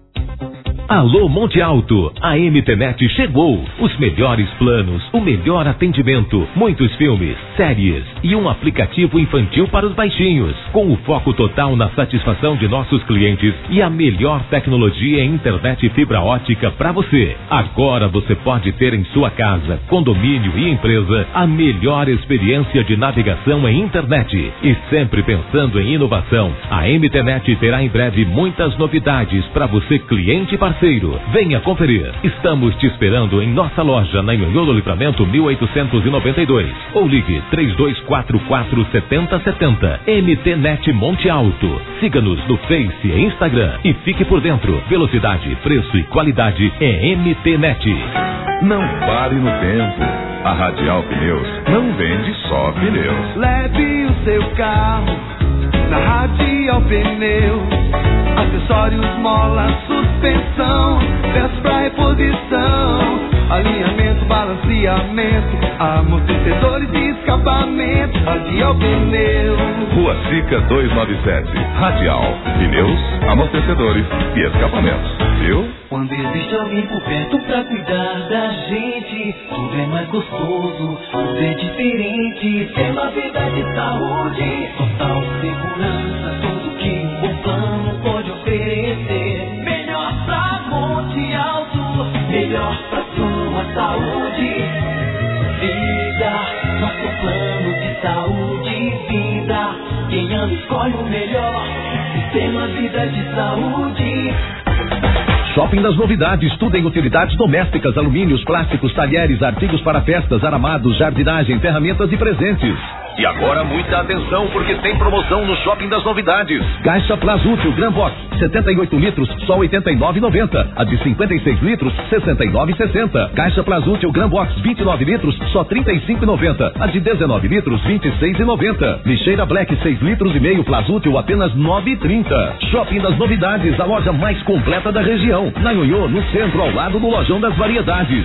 Alô Monte Alto, a M T Net chegou. Os melhores planos, o melhor atendimento, muitos filmes, séries e um aplicativo infantil para os baixinhos, com o foco total na satisfação de nossos clientes e a melhor tecnologia em internet e fibra ótica para você. Agora você pode ter em sua casa, condomínio e empresa a melhor experiência de navegação em internet. E sempre pensando em inovação, a M T Net terá em breve muitas novidades para você, cliente e parceiro. Venha conferir. Estamos te esperando em nossa loja na Nhonhô do Livramento mil oitocentos e noventa e dois. Ou ligue três dois quatro quatro sete zero sete zero. M T Net Monte Alto. Siga-nos no Face e Instagram e fique por dentro. Velocidade, preço e qualidade é M T Net. Não pare no tempo. A Radial Pneus não vende só pneus. Leve o seu carro na Radial Pneus. Acessórios, mola, suspensão, peças pra reposição, alinhamento, balanceamento, amortecedores e escapamento. Radial Pneus. Rua Sica duzentos e noventa e sete. Radial Pneus, amortecedores e escapamentos. Viu? Quando existe alguém por perto pra cuidar da gente, tudo é mais gostoso, tudo é diferente. Tem uma vida de saúde, total segurança, tudo que um bom plano pode oferecer. Melhor pra Monte Alto, melhor pra sua saúde. Vida, nosso plano de saúde e vida. Quem ama escolhe o melhor, Sistema Vida de Saúde. Shopping das Novidades, tudo em utilidades domésticas, alumínios, plásticos, talheres, artigos para festas, aramados, jardinagem, ferramentas e presentes. E agora muita atenção, porque tem promoção no Shopping das Novidades. Caixa Plazútil Gran Box, setenta e oito litros, só oitenta e nove reais e noventa centavos. A de cinquenta e seis litros, sessenta e nove reais e sessenta centavos. Caixa Plazútil Gran Box, vinte e nove litros, só trinta e cinco reais e noventa centavos. A de dezenove litros, vinte e seis reais e noventa centavos. Lixeira Black, seis litros e meio, Plazútil, apenas nove reais e trinta centavos. Shopping das Novidades, a loja mais completa da região. Na Nhonhô, no centro, ao lado do Lojão das Variedades.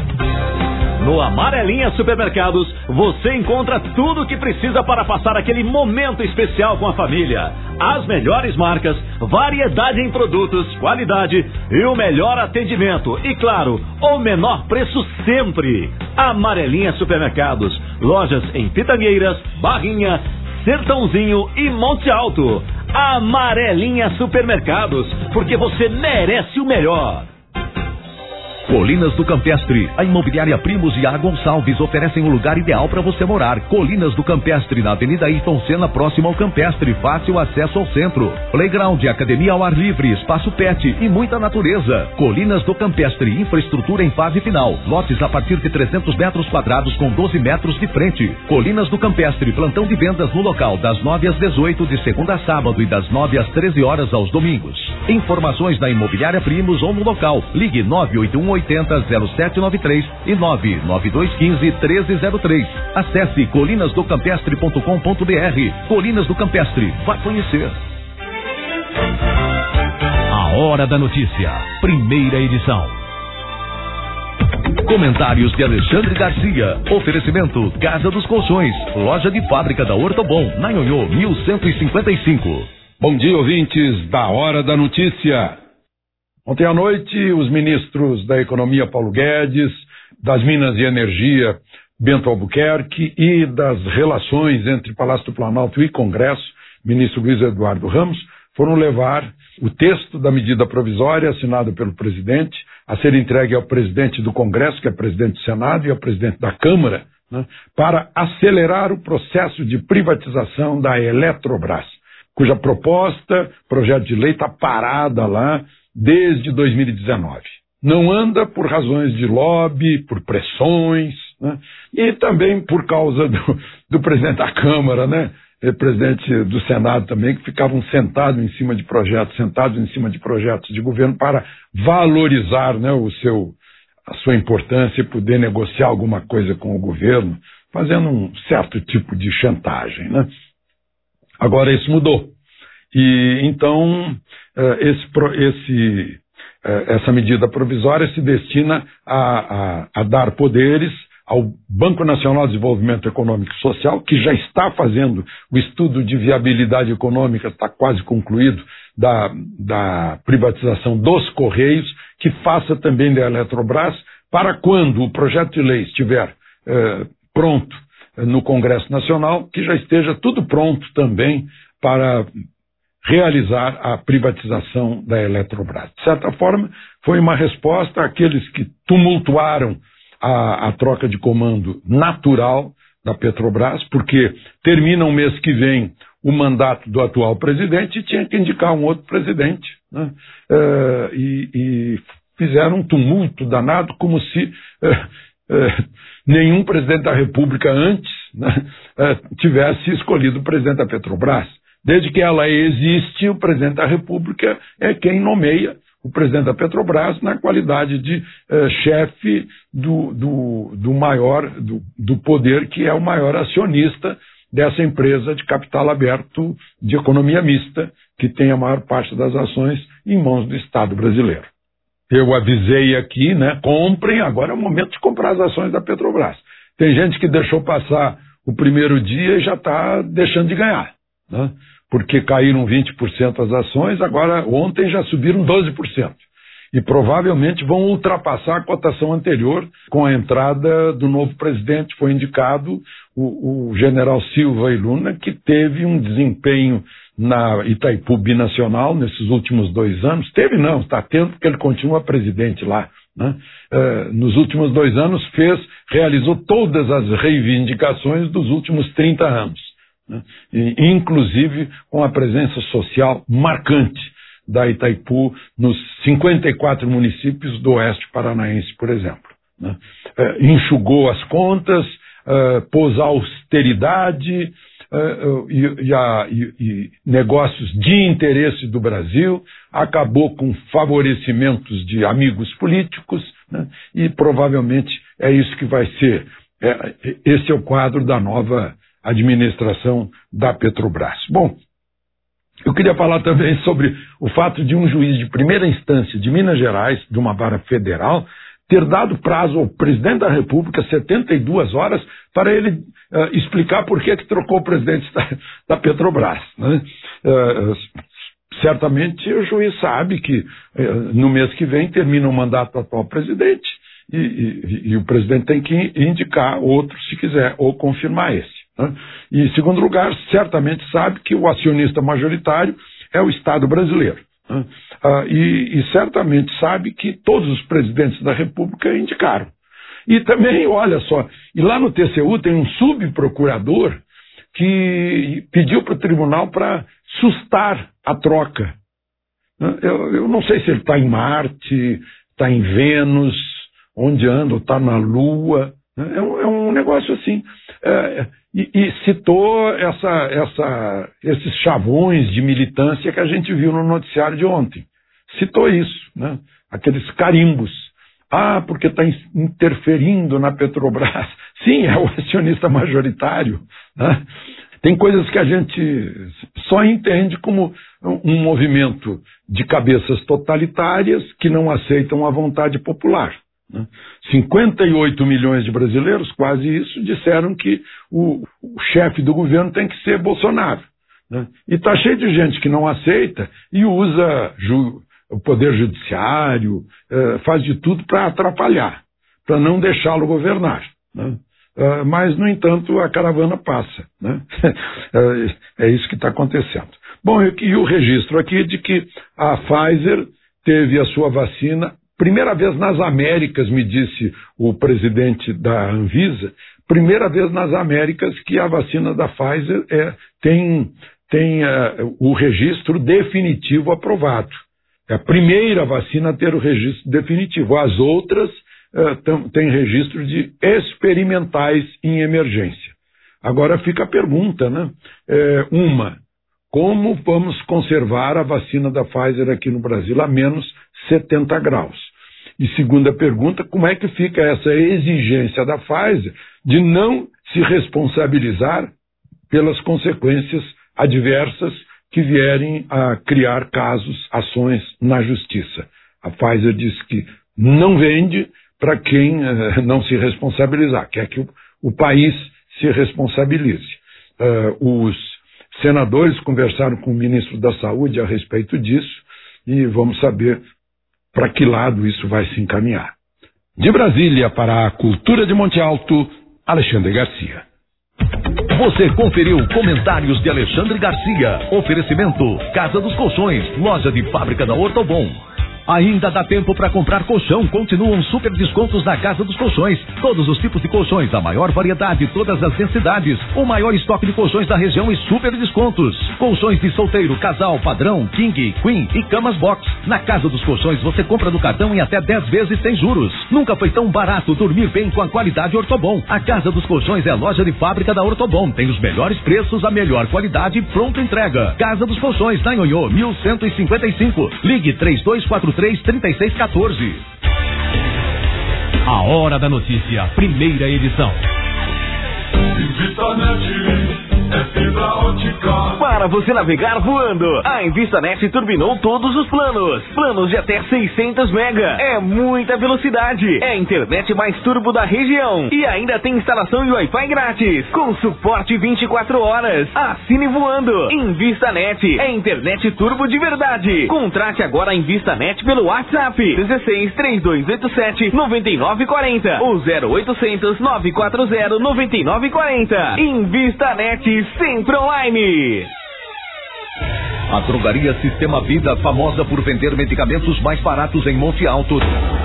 No Amarelinha Supermercados, você encontra tudo o que precisa para passar aquele momento especial com a família. As melhores marcas, variedade em produtos, qualidade e o melhor atendimento. E claro, o menor preço sempre. Amarelinha Supermercados, lojas em Pitangueiras, Barrinha, Sertãozinho e Monte Alto. Amarelinha Supermercados, porque você merece o melhor. Colinas do Campestre, a imobiliária Primos e A Gonçalves oferecem um lugar ideal para você morar. Colinas do Campestre, na Avenida Ayrton Senna, próximo ao Campestre, fácil acesso ao centro. Playground, academia ao ar livre, espaço pet e muita natureza. Colinas do Campestre, infraestrutura em fase final. Lotes a partir de trezentos metros quadrados com doze metros de frente. Colinas do Campestre, plantão de vendas no local das nove às dezoito, de segunda a sábado e das nove às treze horas aos domingos. Informações na imobiliária Primos ou no local. Ligue nove oito um oitenta zero sete nove três e nove nove dois um cinco um três zero três. Acesse colinas do campestre ponto com ponto br. Colinas do Campestre, vá conhecer. A Hora da Notícia, primeira edição. Comentários de Alexandre Garcia. Oferecimento Casa dos Colchões, loja de fábrica da Ortobon, na Nhonhô mil cento e cinquenta e cinco. Bom dia, ouvintes da Hora da Notícia. Ontem à noite, os ministros da Economia, Paulo Guedes, das Minas e Energia, Bento Albuquerque, e das relações entre Palácio do Planalto e Congresso ministro Luiz Eduardo Ramos, foram levar o texto da medida provisória assinado pelo presidente a ser entregue ao presidente do Congresso, que é presidente do Senado, e ao presidente da Câmara, né, para acelerar o processo de privatização da Eletrobras, cuja proposta, projeto de lei, está parada lá desde dois mil e dezenove. Não anda por razões de lobby, por pressões, né, e também por causa do, do presidente da Câmara, né, e presidente do Senado também, que ficavam sentados em cima de projetos, sentados em cima de projetos de governo para valorizar, né, o seu, a sua importância e poder negociar alguma coisa com o governo, fazendo um certo tipo de chantagem, né? Agora isso mudou. E então esse, esse, essa medida provisória se destina a, a, a dar poderes ao Banco Nacional de Desenvolvimento Econômico e Social, que já está fazendo o estudo de viabilidade econômica, está quase concluído, da, da privatização dos Correios, que faça também da Eletrobras, para quando o projeto de lei estiver eh, pronto no Congresso Nacional, que já esteja tudo pronto também para realizar a privatização da Eletrobras. De certa forma, foi uma resposta àqueles que tumultuaram A, a troca de comando natural da Petrobras, porque termina o mês que vem o mandato do atual presidente e tinha que indicar um outro presidente, né? É, e, e fizeram um tumulto danado, como se é, é, nenhum presidente da República antes, né, é, tivesse escolhido o presidente da Petrobras. Desde que ela existe, o presidente da República é quem nomeia o presidente da Petrobras na qualidade de eh, chefe do, do, do maior, do, do poder que é o maior acionista dessa empresa de capital aberto de economia mista, que tem a maior parte das ações em mãos do Estado brasileiro. Eu avisei aqui, né, comprem, agora é o momento de comprar as ações da Petrobras. Tem gente que deixou passar o primeiro dia e já está deixando de ganhar, né? Porque caíram vinte por cento as ações, agora ontem já subiram doze por cento. E provavelmente vão ultrapassar a cotação anterior com a entrada do novo presidente. Foi indicado o, o general Silva e Luna, que teve um desempenho na Itaipu Binacional nesses últimos dois anos. Teve não, está tendo, porque ele continua presidente lá, né? É, nos últimos dois anos fez, realizou todas as reivindicações dos últimos trinta anos. Né? E, inclusive com a presença social marcante da Itaipu nos cinquenta e quatro municípios do Oeste Paranaense, por exemplo, né? É, enxugou as contas, é, pôs austeridade é, e, e, a, e, e negócios de interesse do Brasil, acabou com favorecimentos de amigos políticos, né? E provavelmente é isso que vai ser. É, esse é o quadro da nova administração da Petrobras. Bom, eu queria falar também sobre o fato de um juiz de primeira instância de Minas Gerais, de uma vara federal, ter dado prazo ao presidente da República, setenta e duas horas, para ele uh, explicar por que que trocou o presidente da, da Petrobras, né? Uh, certamente o juiz sabe que uh, no mês que vem termina o mandato do atual presidente e, e, e o presidente tem que indicar outro se quiser, ou confirmar esse. E, em segundo lugar, certamente sabe que o acionista majoritário é o Estado brasileiro, né? Ah, e, e certamente sabe que todos os presidentes da República indicaram. E também, olha só, e lá no T C U tem um subprocurador que pediu para o tribunal para sustar a troca. Eu, eu não sei se ele está em Marte, está em Vênus, onde anda, ou está na Lua. É um, é um negócio assim. É, e, e citou essa, essa, esses chavões de militância que a gente viu no noticiário de ontem. Citou isso, né? Aqueles carimbos. Ah, porque está interferindo na Petrobras. Sim, é o acionista majoritário, né? Tem coisas que a gente só entende como um movimento de cabeças totalitárias que não aceitam a vontade popular. cinquenta e oito milhões de brasileiros, quase isso, disseram que o, o chefe do governo tem que ser Bolsonaro, né? E está cheio de gente que não aceita e usa ju, o poder judiciário, eh, faz de tudo para atrapalhar, para não deixá-lo governar, né? uh, mas, no entanto, a caravana passa, né? É isso que está acontecendo. Bom, e o registro aqui de que a Pfizer teve a sua vacina, primeira vez nas Américas, me disse o presidente da Anvisa, primeira vez nas Américas que a vacina da Pfizer é, tem, tem uh, o registro definitivo aprovado. É a primeira vacina a ter o registro definitivo. As outras uh, têm registro de experimentais em emergência. Agora fica a pergunta, né? É, uma, como vamos conservar a vacina da Pfizer aqui no Brasil a menos setenta graus? E segunda pergunta, como é que fica essa exigência da Pfizer de não se responsabilizar pelas consequências adversas que vierem a criar casos, ações na justiça? A Pfizer diz que não vende para quem uh, não se responsabilizar, quer que o, o país se responsabilize. Uh, os senadores conversaram com o ministro da Saúde a respeito disso e vamos saber para que lado isso vai se encaminhar. De Brasília para a Cultura de Monte Alto, Alexandre Garcia. Você conferiu comentários de Alexandre Garcia. Oferecimento Casa dos Colchões, loja de fábrica da Ortobon. Ainda dá tempo para comprar colchão. Continuam super descontos na Casa dos Colchões. Todos os tipos de colchões, a maior variedade, todas as densidades. O maior estoque de colchões da região e super descontos. Colchões de solteiro, casal, padrão, king, queen e camas box. Na Casa dos Colchões você compra no cartão em até dez vezes sem juros. Nunca foi tão barato dormir bem com a qualidade Ortobon. A Casa dos Colchões é a loja de fábrica da Ortobon. Tem os melhores preços, a melhor qualidade e pronta entrega. Casa dos Colchões, na Nhonhô, mil cento e cinquenta e cinco. Ligue três dois quatro três, três seis um quatro. A Hora da Notícia, primeira edição. InvistaNet é fibra ótica. Para você navegar voando, a InvistaNet turbinou todos os planos. Planos de até seiscentos mega. É muita velocidade. É a internet mais turbo da região. E ainda tem instalação e Wi-Fi grátis. Com suporte vinte e quatro horas. Assine voando. InvistaNet é internet turbo de verdade. Contrate agora a InvistaNet pelo WhatsApp dezesseis, três dois oito sete, nove nove quatro zero ou zero oitocentos, nove quatro zero, nove nove quatro zero. InvistaNet sempre online. A Drogaria Sistema Vida, famosa por vender medicamentos mais baratos em Monte Alto,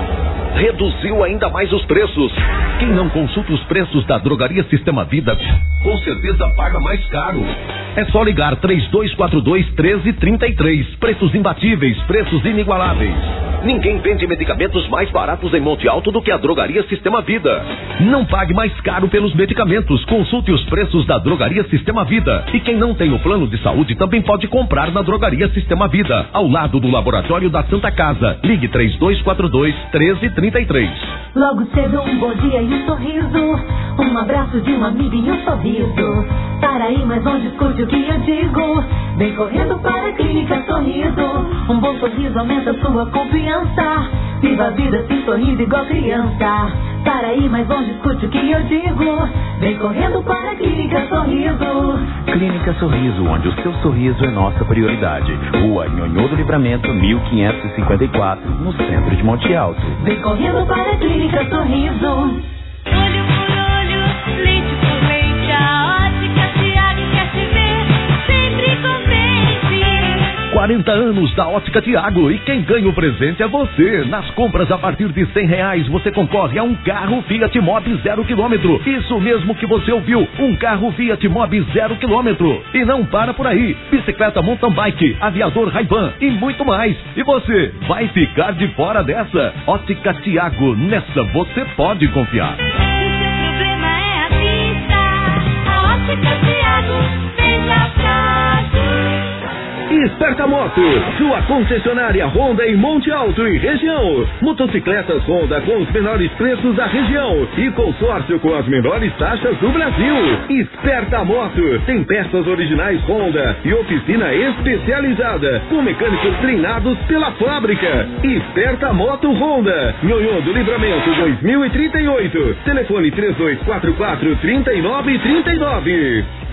reduziu ainda mais os preços. Quem não consulta os preços da Drogaria Sistema Vida, com certeza paga mais caro. É só ligar três dois quatro dois, um três três três. Preços imbatíveis, preços inigualáveis. Ninguém vende medicamentos mais baratos em Monte Alto do que a Drogaria Sistema Vida. Não pague mais caro pelos medicamentos. Consulte os preços da Drogaria Sistema Vida. E quem não tem o plano de saúde também pode comprar na Drogaria Sistema Vida, ao lado do Laboratório da Santa Casa. Ligue três dois quatro dois, um três três três. Logo cedo um bom dia e um sorriso, um abraço de um amigo e um sorriso. Para aí, mas onde escute o que eu digo, vem correndo para a Clínica Sorriso. Um bom sorriso aumenta sua confiança. Viva a vida assim sorrindo igual criança. Para aí, mas onde escute o que eu digo, vem correndo para a Clínica Sorriso. Clínica Sorriso, onde o seu sorriso é nossa prioridade. Rua Nhonhô do Livramento, mil quinhentos e cinquenta e quatro, no centro de Monte Alto. Vem correndo para a Clínica Sorriso. Olho por olho, leite por leite, a ótica Tiago quer te ver sempre contente. quarenta anos da Ótica Tiago e quem ganha o presente é você. Nas compras a partir de cem reais você concorre a um carro Fiat Mobi zero quilômetro. Isso mesmo que você ouviu, um carro Fiat Mobi zero quilômetro. E não para por aí, bicicleta mountain bike, aviador Ray-Ban e muito mais. E você vai ficar de fora dessa? Ótica Tiago, nessa você pode confiar. O seu problema é a vista, a ótica Tiago fez a casa. Esperta Moto, sua concessionária Honda em Monte Alto e região. Motocicletas Honda com os menores preços da região e consórcio com as menores taxas do Brasil. Esperta Moto, tem peças originais Honda e oficina especializada com mecânicos treinados pela fábrica. Esperta Moto Honda, Nhonhô do Livramento dois mil e trinta e oito. Telefone três dois quatro quatro, três nove três nove.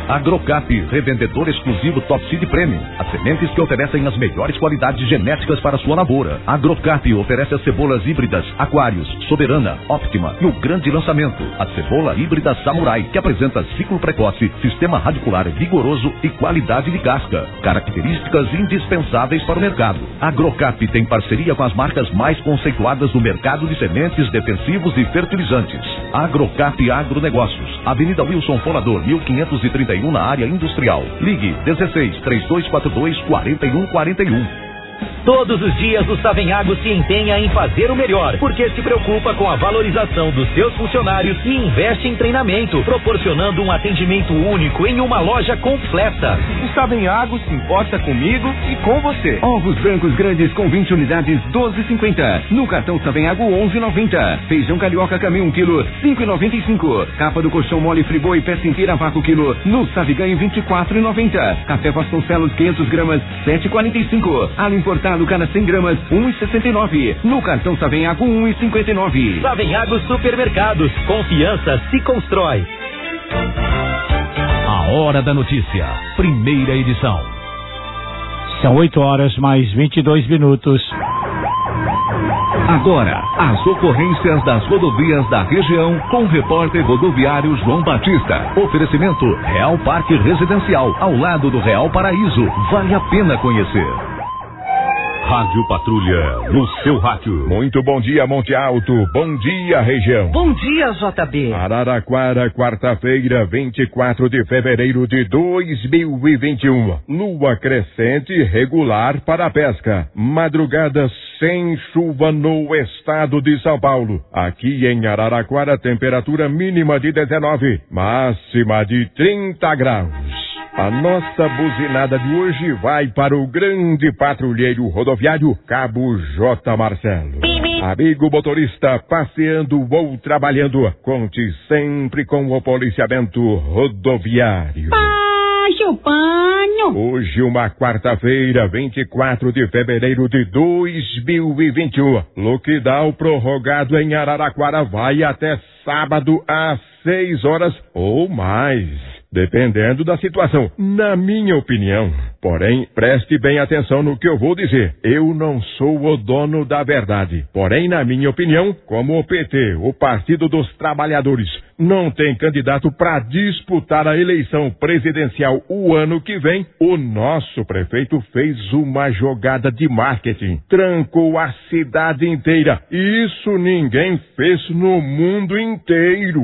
Agrocap, revendedor exclusivo Top Seed Premium. As sementes que oferecem as melhores qualidades genéticas para sua lavoura. Agrocap oferece as cebolas híbridas Aquários, Soberana, Optima e o grande lançamento, a cebola híbrida Samurai, que apresenta ciclo precoce, sistema radicular vigoroso e qualidade de casca. Características indispensáveis para o mercado. Agrocap tem parceria com as marcas mais conceituadas do mercado de sementes, defensivos e fertilizantes. Agrocap Agronegócios, Avenida Wilson Fonador, mil quinhentos e trinta e um, na área industrial. Ligue dezesseis, três dois quatro dois, quatro um quatro um. Todos os dias o Savenhago se empenha em fazer o melhor, porque se preocupa com a valorização dos seus funcionários e investe em treinamento, proporcionando um atendimento único em uma loja completa. O Savenhago se importa comigo e com você. Ovos brancos grandes com vinte unidades, doze e cinquenta. No cartão Savenhago, onze e noventa. Feijão carioca caminho um quilo, cinco e noventa e cinco. Capa do colchão mole Friboi peça inteira vácuo quilo, no Saviganho vinte e quatro e noventa. Café Vasconcelos quinhentas gramas, sete e quarenta e cinco. Alho importado cada cem gramas, um e sessenta e nove. No cartão Savenhago, um e cinquenta e nove. Savenhago Supermercados. Confiança se constrói. A Hora da Notícia, primeira edição. São oito horas mais vinte e dois minutos. Agora, as ocorrências das rodovias da região com o repórter rodoviário João Batista. Oferecimento Real Parque Residencial, ao lado do Real Paraíso. Vale a pena conhecer. Rádio Patrulha, no seu rádio. Muito bom dia, Monte Alto. Bom dia, região. Bom dia, J B. Araraquara, quarta-feira, vinte e quatro de fevereiro de dois mil e vinte e um. Lua crescente regular para a pesca. Madrugada sem chuva no estado de São Paulo. Aqui em Araraquara, temperatura mínima de dezenove, máxima de trinta graus. A nossa buzinada de hoje vai para o grande patrulheiro rodoviário Cabo J. Marcelo. Amigo motorista, passeando ou trabalhando, conte sempre com o policiamento rodoviário. Baixo pano. Hoje, uma quarta-feira, vinte e quatro de fevereiro de dois mil e vinte e um. Lockdown prorrogado em Araraquara vai até sábado às seis horas ou mais, dependendo da situação, na minha opinião. Porém, preste bem atenção no que eu vou dizer. Eu não sou o dono da verdade. Porém, na minha opinião, como o P T, o Partido dos Trabalhadores, não tem candidato para disputar a eleição presidencial o ano que vem, o nosso prefeito fez uma jogada de marketing. Trancou a cidade inteira. Isso ninguém fez no mundo inteiro.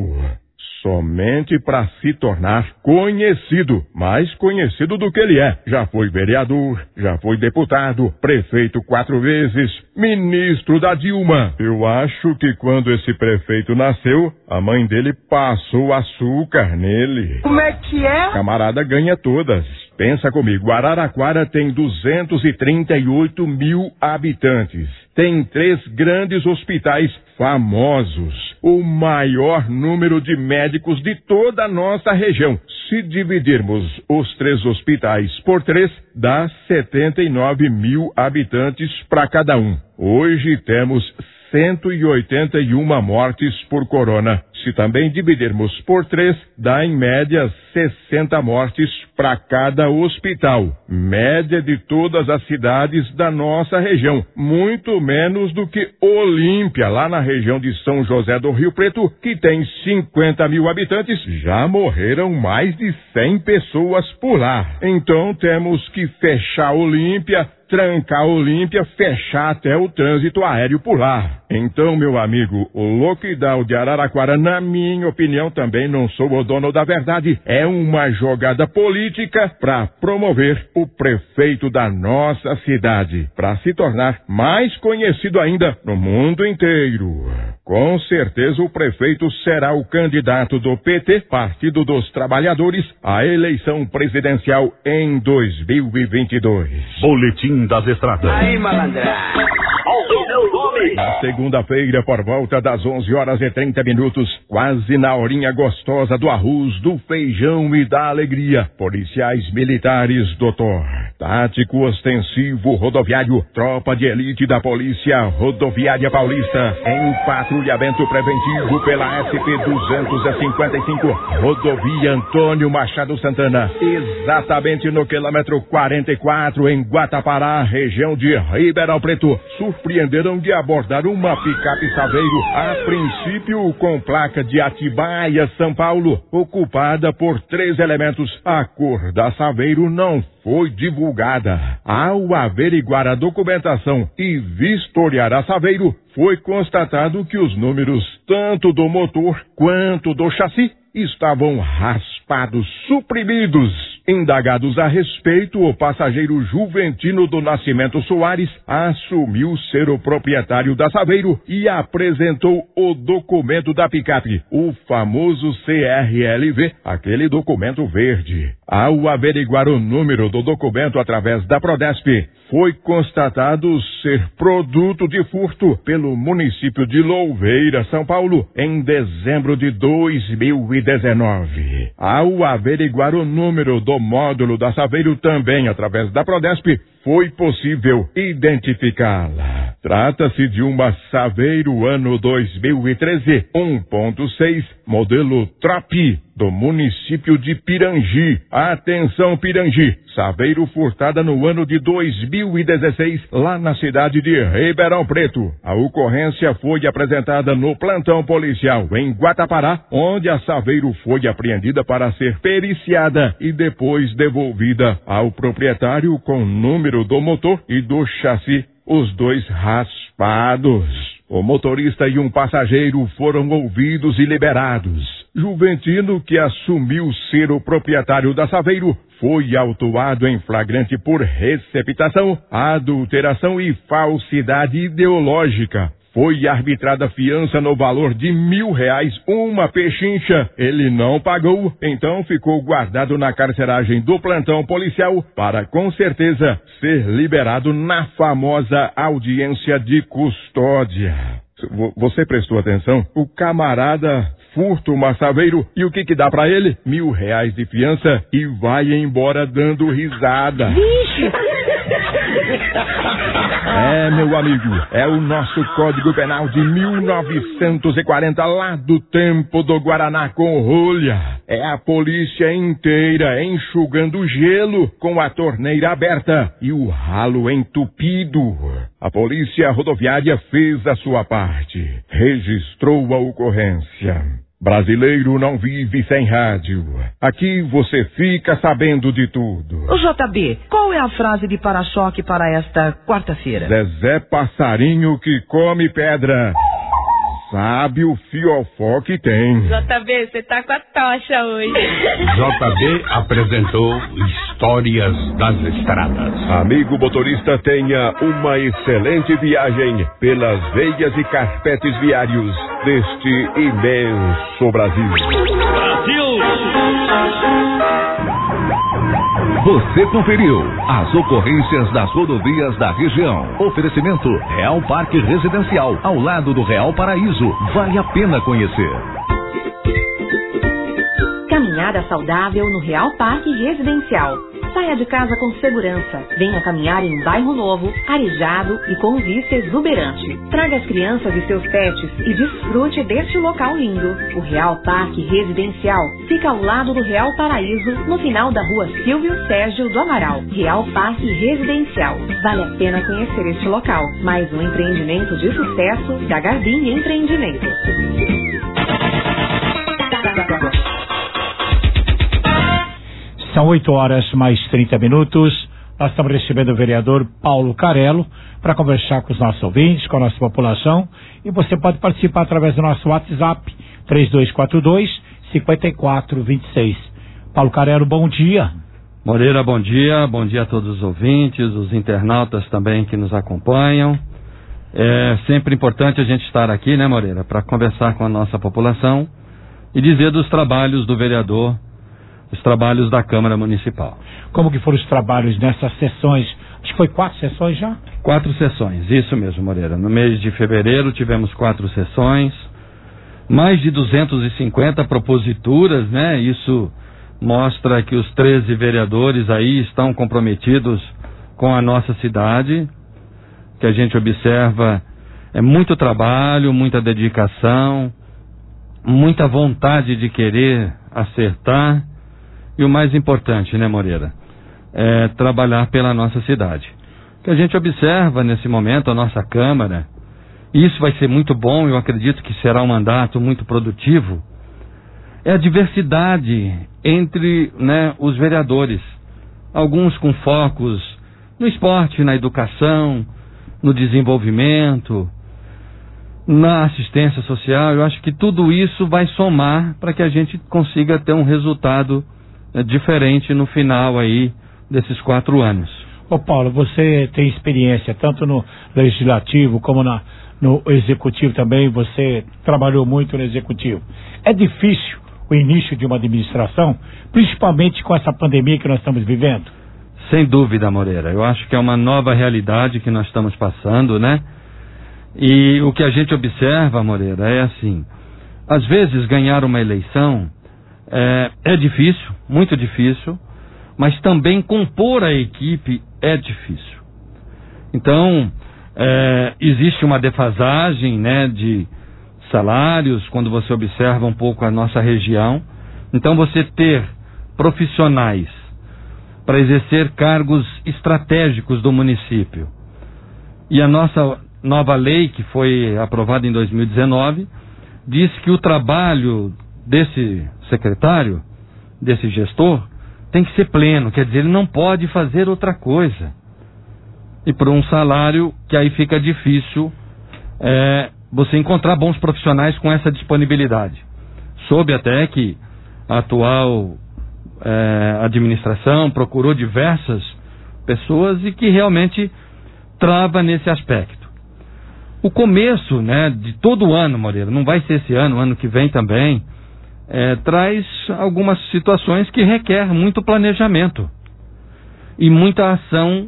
Somente para se tornar conhecido, mais conhecido do que ele é. Já foi vereador, já foi deputado, prefeito quatro vezes, ministro da Dilma. Eu acho que quando esse prefeito nasceu, a mãe dele passou açúcar nele. Como é que é? Camarada ganha todas. Pensa comigo, Araraquara tem duzentos e trinta e oito mil habitantes. Tem três grandes hospitais famosos. O maior número de médicos de toda a nossa região. Se dividirmos os três hospitais por três, dá setenta e nove mil habitantes para cada um. Hoje temos cento e oitenta e uma mortes por corona. Se também dividirmos por três, dá em média sessenta mortes para cada hospital. Média de todas as cidades da nossa região. Muito menos do que Olímpia, lá na região de São José do Rio Preto, que tem cinquenta mil habitantes. Já morreram mais de cem pessoas por lá. Então temos que fechar Olímpia, trancar Olímpia, fechar até o trânsito aéreo por lá. Então, meu amigo, o lockdown de Araraquara, na minha opinião, também não sou o dono da verdade. É uma jogada política para promover o prefeito da nossa cidade, para se tornar mais conhecido ainda no mundo inteiro. Com certeza o prefeito será o candidato do P T, Partido dos Trabalhadores, à eleição presidencial em dois mil e vinte e dois. Boletim das Estradas. Aí, malandra. ouve meu nome. Na segunda-feira, por volta das onze horas e trinta minutos, quase na horinha gostosa do arroz, do feijão e da alegria, policiais militares, doutor tático ostensivo rodoviário, tropa de elite da Polícia Rodoviária Paulista, em patrulhamento preventivo pela S P duzentos e cinquenta e cinco, rodovia Antônio Machado Santana, exatamente no quilômetro quarenta e quatro, em Guatapará, região de Ribeirão Preto, surpreenderam de abordar uma picape Saveiro, a princípio com placa de Atibaia, São Paulo, ocupada por três elementos. A cor da Saveiro não foi divulgada. Ao averiguar a documentação e vistoriar a Saveiro, foi constatado que os números tanto do motor quanto do chassi estavam raspados, suprimidos. Indagados a respeito, o passageiro Juventino do Nascimento Soares assumiu ser o proprietário da Saveiro e apresentou o documento da picape, o famoso C R L V, aquele documento verde. Ao averiguar o número do documento através da Prodesp, foi constatado ser produto de furto pelo município de Louveira, São Paulo, em dezembro de dois mil e dezenove. Ao averiguar o número do módulo da Saveiro, também através da Prodesp, foi possível identificá-la. Trata-se de uma Saveiro ano dois mil e treze, um ponto seis, modelo Trapi, do município de Pirangi. Atenção, Pirangi! Saveiro furtada no ano de dois mil e dezesseis, lá na cidade de Ribeirão Preto. A ocorrência foi apresentada no plantão policial em Guatapará, onde a Saveiro foi apreendida para ser periciada e depois devolvida ao proprietário com número do motor e do chassi, os dois raspados. O motorista e um passageiro foram ouvidos e liberados. Juventino, que assumiu ser o proprietário da Saveiro, foi autuado em flagrante por receptação, adulteração e falsidade ideológica. Foi arbitrada fiança no valor de mil reais, uma pechincha. Ele não pagou, então ficou guardado na carceragem do plantão policial para, com certeza, ser liberado na famosa audiência de custódia. Você prestou atenção? O camarada furta uma Saveiro e o que que dá pra ele? Mil reais de fiança e vai embora dando risada. Vixe! É, meu amigo, é o nosso Código Penal de mil novecentos e quarenta, lá do tempo do Guaraná com rolha. É a polícia inteira enxugando gelo com a torneira aberta e o ralo entupido. A polícia rodoviária fez a sua parte, registrou a ocorrência. Brasileiro não vive sem rádio. Aqui você fica sabendo de tudo. Ô J B, qual é a frase de para-choque para esta quarta-feira? Zezé Passarinho que come pedra, sabe o fiofó que tem. J B, você tá com a tocha hoje. J B apresentou Histórias das Estradas. Amigo motorista, tenha uma excelente viagem pelas veias e carpetes viários deste imenso Brasil. Brasil! Você conferiu as ocorrências das rodovias da região. Oferecimento Real Parque Residencial, ao lado do Real Paraíso. Vale a pena conhecer. Caminhada saudável no Real Parque Residencial. Saia de casa com segurança. Venha caminhar em um bairro novo, arejado e com vista exuberante. Traga as crianças e seus pets e desfrute deste local lindo. O Real Parque Residencial fica ao lado do Real Paraíso, no final da rua Silvio Sérgio do Amaral. Real Parque Residencial. Vale a pena conhecer este local. Mais um empreendimento de sucesso da Garbim Empreendimentos. São oito horas mais trinta minutos. Nós estamos recebendo o vereador Paulo Carello para conversar com os nossos ouvintes, com a nossa população. E você pode participar através do nosso WhatsApp, três dois quatro dois, cinco quatro dois seis. Paulo Carello, bom dia. Moreira, bom dia. Bom dia a todos os ouvintes, os internautas também que nos acompanham. É sempre importante a gente estar aqui, né, Moreira, para conversar com a nossa população e dizer dos trabalhos do vereador, os trabalhos da Câmara Municipal. Como que foram os trabalhos nessas sessões? Acho que foi quatro sessões já? Quatro sessões, isso mesmo, Moreira. No mês de fevereiro tivemos quatro sessões, mais de duzentas e cinquenta proposituras, né? Isso mostra que os treze vereadores aí estão comprometidos com a nossa cidade, que a gente observa é muito trabalho, muita dedicação, muita vontade de querer acertar e o mais importante, né, Moreira, é trabalhar pela nossa cidade. O que a gente observa nesse momento, a nossa Câmara, e isso vai ser muito bom, eu acredito que será um mandato muito produtivo, é a diversidade entre, né, os vereadores. Alguns com focos no esporte, na educação, no desenvolvimento, na assistência social. Eu acho que tudo isso vai somar para que a gente consiga ter um resultado, né, diferente no final aí desses quatro anos. Ô Paulo, você tem experiência tanto no legislativo como na, no executivo também, você trabalhou muito no executivo. É difícil o início de uma administração, principalmente com essa pandemia que nós estamos vivendo? Sem dúvida, Moreira. Eu acho que é uma nova realidade que nós estamos passando, né? E o que a gente observa, Moreira, é assim, às vezes ganhar uma eleição é, é difícil, muito difícil, mas também compor a equipe é difícil. Então, é, existe uma defasagem, né, de salários, quando você observa um pouco a nossa região. Então, você ter profissionais para exercer cargos estratégicos do município. E a nossa nova lei, que foi aprovada em dois mil e dezenove, diz que o trabalho desse secretário, desse gestor, tem que ser pleno, quer dizer, ele não pode fazer outra coisa. E por um salário que aí fica difícil é, você encontrar bons profissionais com essa disponibilidade. Soube até que a atual é, administração procurou diversas pessoas e que realmente trava nesse aspecto. O começo, né, de todo o ano, Moreira, não vai ser esse ano, ano que vem também, É, traz algumas situações que requer muito planejamento e muita ação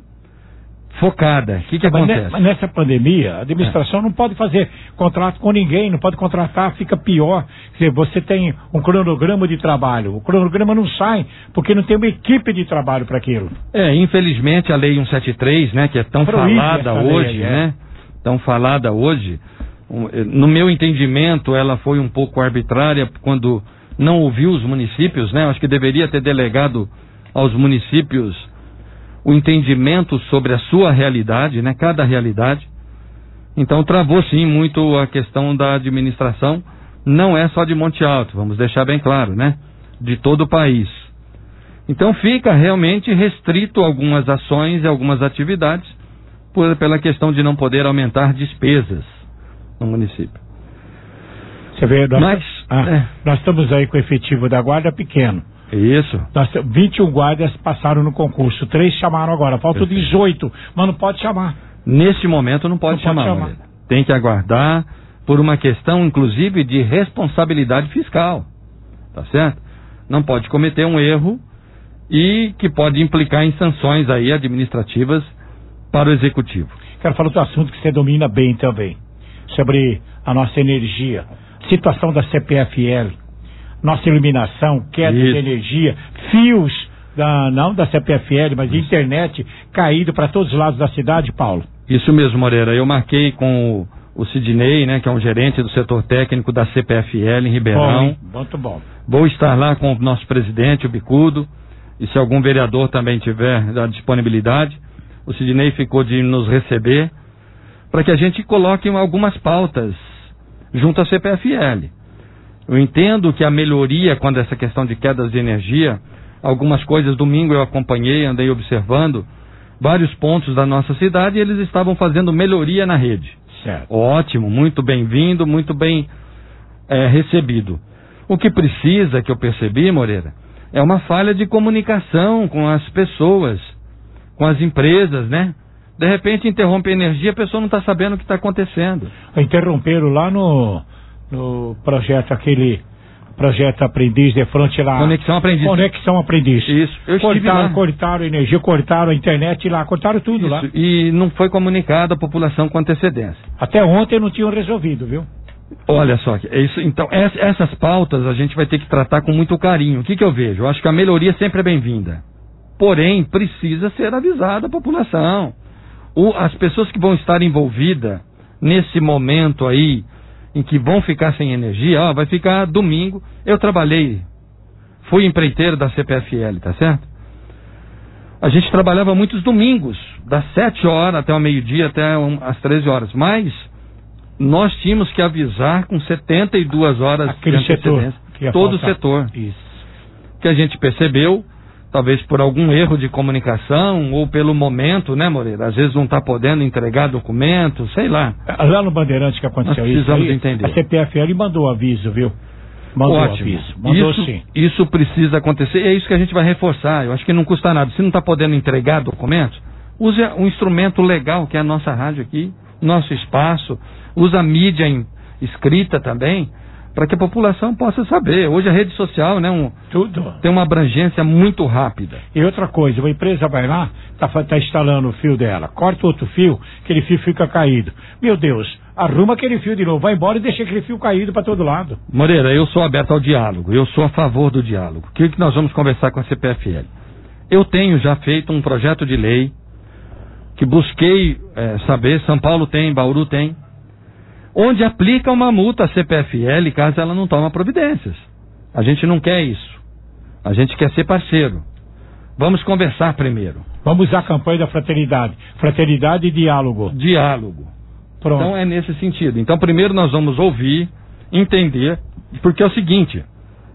focada. O que, que mas acontece? Mas nessa pandemia, a administração é. não pode fazer contrato com ninguém, não pode contratar, fica pior. Quer dizer, você tem um cronograma de trabalho, o cronograma não sai, porque não tem uma equipe de trabalho para aquilo. É, infelizmente a lei cento e setenta e três, né, que é tão Proíbe falada hoje, lei, é. né, tão falada hoje, no meu entendimento, ela foi um pouco arbitrária quando não ouviu os municípios, né? Acho que deveria ter delegado aos municípios o entendimento sobre a sua realidade, né? Cada realidade. Então travou sim muito a questão da administração. Não é só de Monte Alto, vamos deixar bem claro, né? De todo o país. Então fica realmente restrito a algumas ações e algumas atividades por, pela questão de não poder aumentar despesas no município. Você vê, nós, Mas, ah, é. nós estamos aí com o efetivo da guarda pequeno. Isso. Nós, vinte e um guardas passaram no concurso, três chamaram agora, faltam dezoito, mas não pode chamar. Neste momento não pode não chamar, pode chamar. Tem que aguardar por uma questão, inclusive, de responsabilidade fiscal. Tá certo? Não pode cometer um erro e que pode implicar em sanções aí administrativas para o executivo. Quero falar do assunto que você domina bem também, sobre a nossa energia, situação da C P F L, nossa iluminação, queda Isso. de energia, fios, da, não da C P F L, mas de internet caído para todos os lados da cidade, Paulo. Isso mesmo, Moreira. Eu marquei com o, o Sidney, né, que é um gerente do setor técnico da C P F L em Ribeirão. Bom, muito bom. Vou estar lá com o nosso presidente, o Bicudo, e se algum vereador também tiver a disponibilidade, o Sidney ficou de nos receber para que a gente coloque algumas pautas junto à C P F L. Eu entendo que a melhoria, quando essa questão de quedas de energia, algumas coisas, domingo eu acompanhei, andei observando vários pontos da nossa cidade e eles estavam fazendo melhoria na rede. Certo. Ótimo, muito bem-vindo, muito bem é, recebido. O que precisa, que eu percebi, Moreira, é uma falha de comunicação com as pessoas, com as empresas, né? De repente interrompe a energia, a pessoa não está sabendo o que está acontecendo. Interromperam lá no, no projeto aquele projeto Aprendiz de Frente lá. Conexão Aprendiz. Conexão Aprendiz. Isso. Eu estive cortaram, lá. cortaram a energia, cortaram a internet lá, cortaram tudo Isso. lá. E não foi comunicado à população com antecedência. Até ontem não tinham resolvido, viu? Olha só, é isso, então ess- essas pautas a gente vai ter que tratar com muito carinho. O que, que eu vejo? Eu acho que a melhoria sempre é bem-vinda. Porém, precisa ser avisada a população. O, as pessoas que vão estar envolvidas nesse momento aí, em que vão ficar sem energia, ó, vai ficar domingo. Eu trabalhei, fui empreiteiro da C P F L, tá certo? A gente trabalhava muitos domingos, das sete horas até o meio-dia, até um, as treze horas. Mas nós tínhamos que avisar com setenta e duas horas Aquele de antecedência. setor que ia Todo o faltar. setor. Isso. Que a gente percebeu, talvez por algum erro de comunicação ou pelo momento, né, Moreira? Às vezes não está podendo entregar documento, sei lá. Lá no Bandeirante que aconteceu Nós isso precisamos aí, entender. a C P F L mandou aviso, viu? Mandou Ótimo. aviso. Mandou isso, sim. isso precisa acontecer e é isso que a gente vai reforçar. Eu acho que não custa nada. Se não está podendo entregar documentos, use um instrumento legal que é a nossa rádio aqui, nosso espaço, usa a mídia em, escrita também, para que a população possa saber. Hoje a rede social, né, um, Tudo. tem uma abrangência muito rápida. E outra coisa, uma empresa vai lá, tá, fa- tá instalando o fio dela, corta outro fio, aquele fio fica caído. Meu Deus, arruma aquele fio de novo, vai embora e deixa aquele fio caído para todo lado. Moreira, eu sou aberto ao diálogo, eu sou a favor do diálogo. O que, que nós vamos conversar com a C P F L? Eu tenho já feito um projeto de lei que busquei é, saber, São Paulo tem, Bauru tem, onde aplica uma multa à C P F L caso ela não tome providências. A gente não quer isso. A gente quer ser parceiro. Vamos conversar primeiro. Vamos usar a campanha da fraternidade. Fraternidade e diálogo. Diálogo. Pronto. Então é nesse sentido. Então primeiro nós vamos ouvir, entender, porque é o seguinte,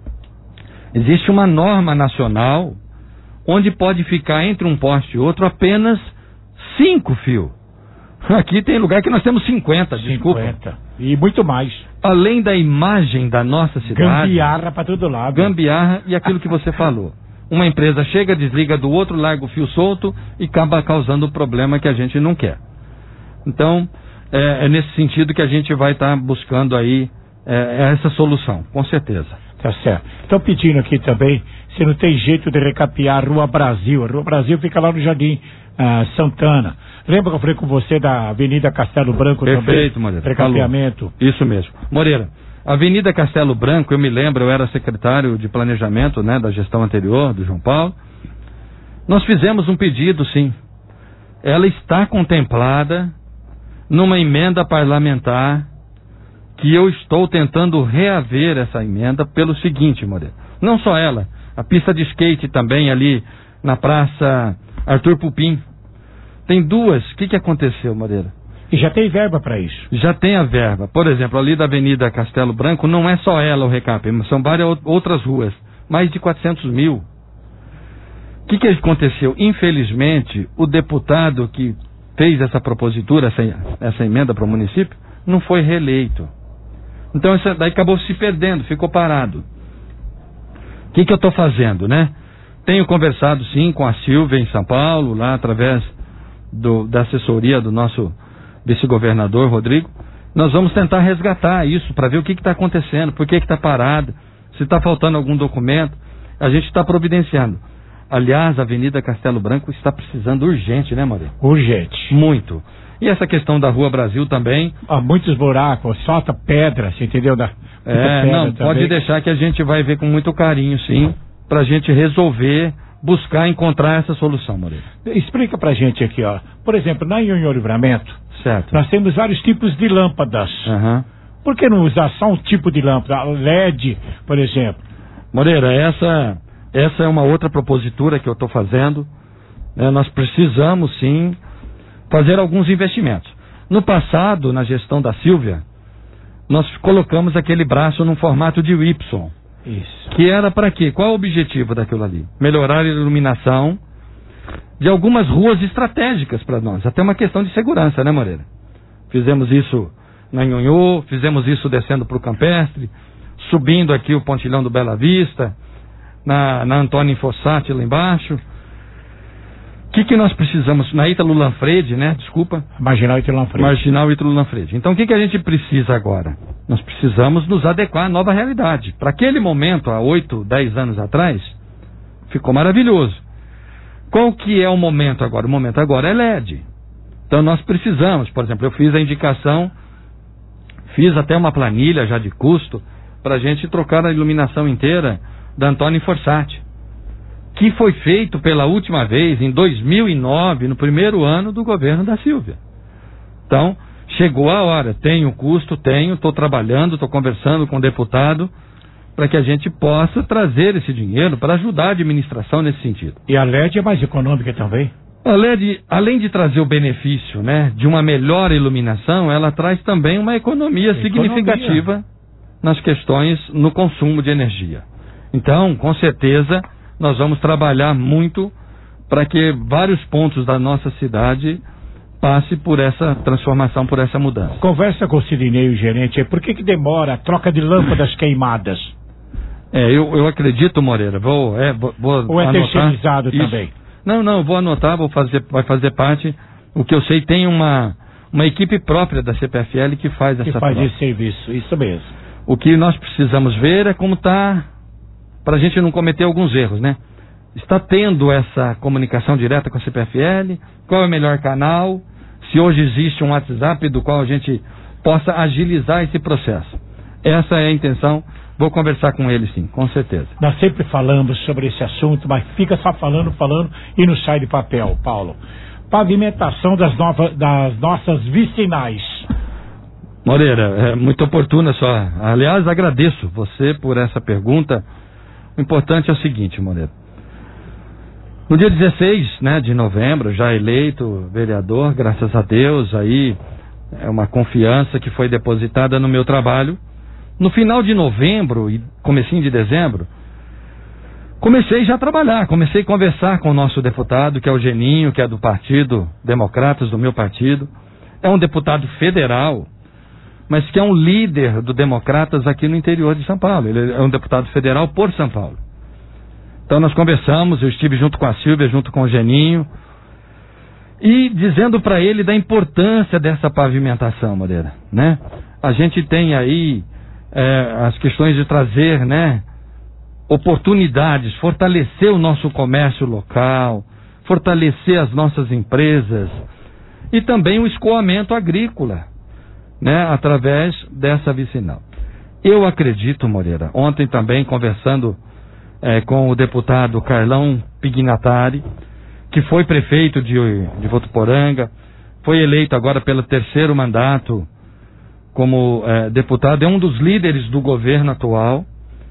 existe uma norma nacional onde pode ficar entre um poste e outro apenas cinco fios. Aqui tem lugar que nós temos cinquenta, desculpa. cinquenta. E muito mais. Além da imagem da nossa cidade. Gambiarra para todo lado. Gambiarra e aquilo que você falou. Uma empresa chega, desliga do outro, larga o fio solto e acaba causando o problema que a gente não quer. Então, é, é nesse sentido que a gente vai estar tá buscando aí é, essa solução, com certeza. Tá certo. Estão pedindo aqui também, se não tem jeito de recapear a Rua Brasil. A Rua Brasil fica lá no Jardim ah, Santana. Lembra que eu falei com você da Avenida Castelo Branco também? Perfeito, Moreira. Recapeamento. Falou. Isso mesmo. Moreira, Avenida Castelo Branco, eu me lembro, eu era secretário de planejamento, né, da gestão anterior, do João Paulo. Nós fizemos um pedido, sim. Ela está contemplada numa emenda parlamentar que eu estou tentando reaver essa emenda pelo seguinte, Moreira. Não só ela, a pista de skate também ali na Praça Arthur Pupim. Tem duas. O que, que aconteceu, Moreira? E já tem verba para isso? Já tem a verba. Por exemplo, ali da Avenida Castelo Branco, não é só ela o recap, são várias outras ruas. Mais de quatrocentos mil. O que, que aconteceu? Infelizmente, o deputado que fez essa propositura, essa, essa emenda para o município, não foi reeleito. Então, isso daí acabou se perdendo, ficou parado. O que, que eu estou fazendo, né? Tenho conversado, sim, com a Silvia em São Paulo, lá através do, da assessoria do nosso vice-governador Rodrigo. Nós vamos tentar resgatar isso para ver o que está acontecendo, por que está parado, se está faltando algum documento. A gente está providenciando. Aliás, a Avenida Castelo Branco está precisando urgente, né, Maria? Urgente. Muito. E essa questão da Rua Brasil também. Há muitos buracos, solta pedra, você entendeu? Da, é, não, também. Pode deixar que a gente vai ver com muito carinho, sim, para a gente resolver, buscar encontrar essa solução, Moreira. Explica pra gente aqui, ó. Por exemplo, na Nhonhô Livramento, certo, nós temos vários tipos de lâmpadas. Uhum. Por que não usar só um tipo de lâmpada? L E D, por exemplo. Moreira, essa, essa é uma outra propositura que eu estou fazendo. É, nós precisamos, sim, fazer alguns investimentos. No passado, na gestão da Silvia, nós colocamos aquele braço num formato de Y. Isso. Que era para quê? Qual é o objetivo daquilo ali? Melhorar a iluminação de algumas ruas estratégicas para nós. Até uma questão de segurança, né, Moreira? Fizemos isso na Nhonhô, fizemos isso descendo para o Campestre, subindo aqui o Pontilhão do Bela Vista, na, na Antônio Fossati lá embaixo. O que, que nós precisamos? Na Ítalo Lanfredi, né? Desculpa. Marginal Ítalo Lanfredi. Marginal Ítalo Lanfredi. Então, o que, que a gente precisa agora? Nós precisamos nos adequar à nova realidade. Para aquele momento, há oito, dez anos atrás, ficou maravilhoso. Qual que é o momento agora? O momento agora é L E D. Então, nós precisamos, por exemplo, eu fiz a indicação, fiz até uma planilha já de custo, para a gente trocar a iluminação inteira da Antônio Fossati, que foi feito pela última vez em dois mil e nove, no primeiro ano do governo da Silvia. Então, chegou a hora, tenho custo, tenho, estou trabalhando, estou conversando com o deputado, para que a gente possa trazer esse dinheiro para ajudar a administração nesse sentido. E a L E D é mais econômica também? A L E D, além de trazer o benefício, né, de uma melhor iluminação, ela traz também uma economia, economia significativa nas questões no consumo de energia. Então, com certeza, nós vamos trabalhar muito para que vários pontos da nossa cidade passe por essa transformação, por essa mudança. Conversa com o Sidney, o gerente, por que que demora a troca de lâmpadas queimadas? É, eu, eu acredito, Moreira, vou, é, vou, vou Ou é anotar terceirizado isso. também? Não, não, vou anotar, vou fazer, vai fazer parte. O que eu sei, tem uma, uma equipe própria da C P F L que faz que essa faz troca. esse serviço, isso mesmo. O que nós precisamos ver é como está, para a gente não cometer alguns erros, né? Está tendo essa comunicação direta com a C P F L? Qual é o melhor canal? Se hoje existe um WhatsApp do qual a gente possa agilizar esse processo. Essa é a intenção. Vou conversar com ele, sim, com certeza. Nós sempre falamos sobre esse assunto, mas fica só falando, falando e não sai de papel, Paulo. Pavimentação das, novas, das nossas vicinais. Moreira, é muito oportuna só. Aliás, agradeço você por essa pergunta. O importante é o seguinte, Moreira. No dia dezesseis, né, de novembro, já eleito vereador, graças a Deus, aí é uma confiança que foi depositada no meu trabalho. No final de novembro e comecinho de dezembro, comecei já a trabalhar, comecei a conversar com o nosso deputado, que é o Geninho, que é do Partido Democratas, do meu partido. É um deputado federal, mas que é um líder do Democratas aqui no interior de São Paulo. Ele é um deputado federal por São Paulo. Então nós conversamos, eu estive junto com a Silvia, junto com o Geninho, e dizendo para ele da importância dessa pavimentação, Moreira, né? A gente tem aí é, as questões de trazer, né, oportunidades, fortalecer o nosso comércio local, fortalecer as nossas empresas e também o escoamento agrícola, né, através dessa vicinal. Eu acredito, Moreira, ontem também conversando é, com o deputado Carlão Pignatari, que foi prefeito de, de Votuporanga, foi eleito agora pelo terceiro mandato como é, deputado, é um dos líderes do governo atual.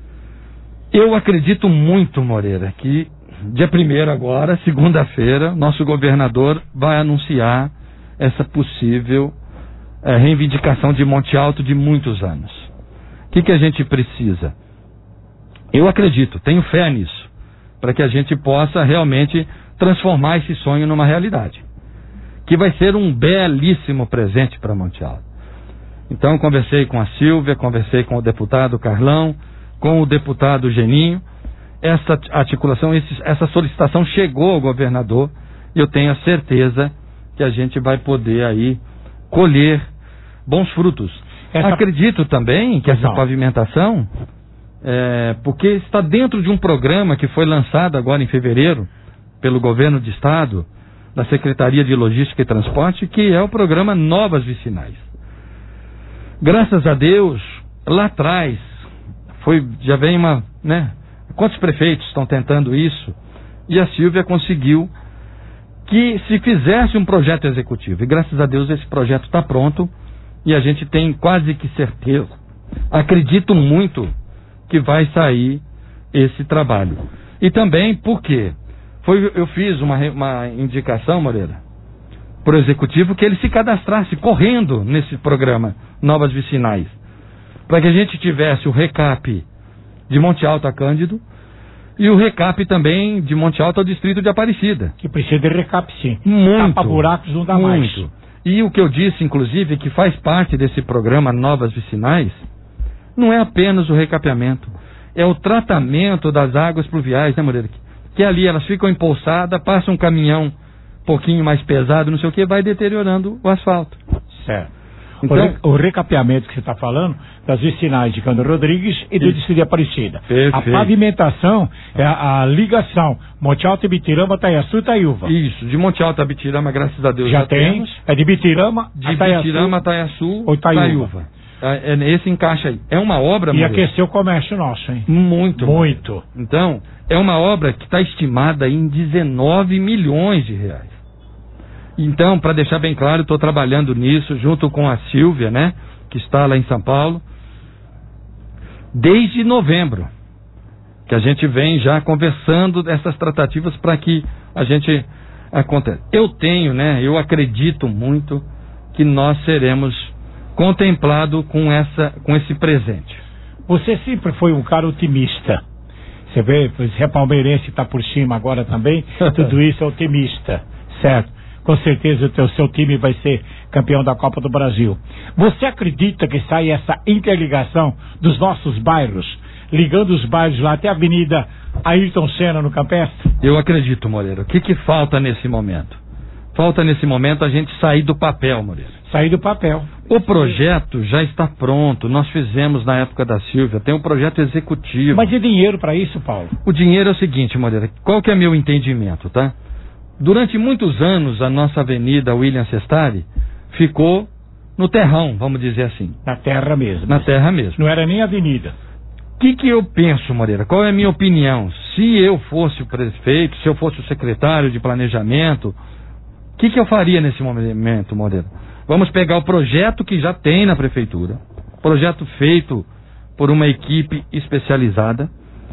Eu acredito muito, Moreira, que dia primeiro agora, segunda-feira, nosso governador vai anunciar essa possível é, reivindicação de Monte Alto de muitos anos. O que, que a gente precisa? Eu acredito, tenho fé nisso, para que a gente possa realmente transformar esse sonho numa realidade, que vai ser um belíssimo presente para Monte Alto. Então conversei com a Silvia, conversei com o deputado Carlão, com o deputado Geninho. Essa articulação, essa solicitação chegou ao governador e eu tenho a certeza que a gente vai poder aí colher bons frutos. Essa... Acredito também que essa pavimentação, é, porque está dentro de um programa que foi lançado agora em fevereiro pelo governo de estado, da Secretaria de Logística e Transporte, que é o programa Novas Vicinais. Graças a Deus, lá atrás, foi, já vem uma, né? Quantos prefeitos estão tentando isso? E a Silvia conseguiu que se fizesse um projeto executivo. E graças a Deus esse projeto está pronto e a gente tem quase que certeza, acredito muito que vai sair esse trabalho. E também porque foi, eu fiz uma, uma indicação, Moreira, para o executivo que ele se cadastrasse correndo nesse programa Novas Vicinais, para que a gente tivesse o recap de Monte Alto a Cândido e o recap também de Monte Alto ao distrito de Aparecida. Que precisa de recap, sim. Muito. Tapa-buracos não dá muito. mais. E o que eu disse, inclusive, que faz parte desse programa Novas Vicinais, não é apenas o recapeamento, é o tratamento das águas pluviais, né, Moreira? Que ali elas ficam empoçadas, passa um caminhão pouquinho mais pesado, não sei o que, vai deteriorando o asfalto. Certo. Então, o, re, o recapeamento que você está falando das vicinais de Cândido Rodrigues e do Distrito de Aparecida. Perfeito. A pavimentação é a, a ligação Monte Alto, Ibitirama, Taiaçu e Taiúva. Isso, de Monte Alto a Ibitirama, graças a Deus já, já tem. Temos. É de Ibitirama de a Taiaçu, Ibitirama, Taiaçu ou Taiúva. Taiúva. É, é, esse encaixa aí. É uma obra... E Maria, aqueceu o comércio nosso, hein? Muito. Muito. Maria. Então, é uma obra que está estimada em dezenove milhões de reais. Então, para deixar bem claro, estou trabalhando nisso junto com a Silvia, né? Que está lá em São Paulo, desde novembro, que a gente vem já conversando dessas tratativas para que a gente aconteça. Eu tenho, né? Eu acredito muito que nós seremos contemplados com essa, com esse presente. Você sempre foi um cara otimista. Você vê, você é palmeirense, está por cima agora também. Tudo isso é otimista, certo? Com certeza o teu, seu time vai ser campeão da Copa do Brasil. Você acredita que sai essa interligação dos nossos bairros, ligando os bairros lá até a Avenida Ayrton Senna no Campestre? Eu acredito, Moreira. O que que falta nesse momento? Falta nesse momento a gente sair do papel, Moreira. Sair do papel. O projeto já está pronto. Nós fizemos na época da Silvia. Tem um projeto executivo. Mas e dinheiro para isso, Paulo? O dinheiro é o seguinte, Moreira. Qual que é meu entendimento, tá? Durante muitos anos, a nossa avenida William Sestari ficou no terrão, vamos dizer assim. Na terra mesmo. Na terra mesmo. Não era nem avenida. O que que eu penso, Moreira? Qual é a minha opinião? Se eu fosse o prefeito, se eu fosse o secretário de planejamento, o que que eu faria nesse momento, Moreira? Vamos pegar o projeto que já tem na prefeitura, projeto feito por uma equipe especializada.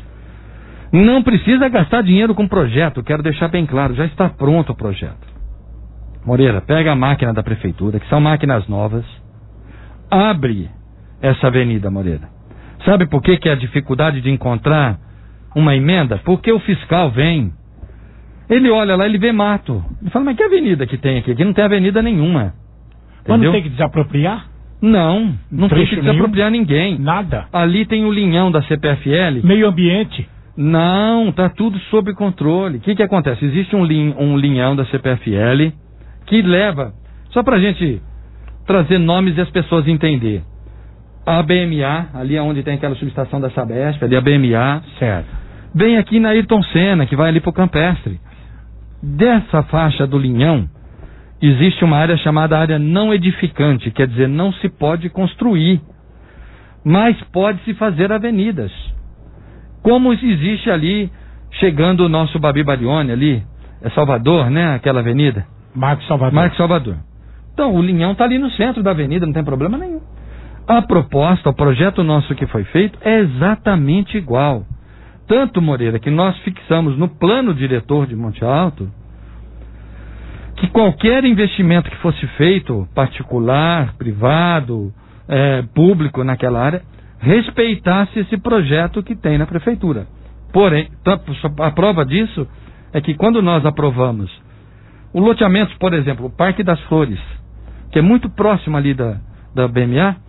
Não precisa gastar dinheiro com projeto, quero deixar bem claro, já está pronto o projeto. Moreira, pega a máquina da prefeitura, que são máquinas novas, abre essa avenida, Moreira. Sabe por que que é a dificuldade de encontrar uma emenda? Porque o fiscal vem, ele olha lá, ele vê mato. Ele fala, mas que avenida que tem aqui? Aqui não tem avenida nenhuma. Mas Entendeu? não tem que desapropriar? Não, não tem que desapropriar nenhum? ninguém. Nada. Ali tem o linhão da C P F L. Meio ambiente. Não, tá tudo sob controle. O que que acontece? Existe um, lin, um linhão da C P F L que leva, só pra gente trazer nomes e as pessoas entender. A B M A, ali onde tem aquela subestação da Sabesp, ali a B M A. Certo. Vem aqui na Ayrton Senna, que vai ali pro Campestre. Dessa faixa do linhão, existe uma área chamada área não edificante, quer dizer, não se pode construir, mas pode-se fazer avenidas. Como existe ali, chegando o nosso Babi Barione ali, é Salvador, né, aquela avenida? Marcos Salvador. Marcos Salvador. Então, o linhão está ali no centro da avenida, não tem problema nenhum. A proposta, o projeto nosso que foi feito é exatamente igual. Tanto, Moreira, que nós fixamos no plano diretor de Monte Alto que qualquer investimento que fosse feito, particular, privado, é, público naquela área, respeitasse esse projeto que tem na prefeitura. Porém, a prova disso é que quando nós aprovamos o loteamento, por exemplo, o Parque das Flores, que é muito próximo ali da, da B M A,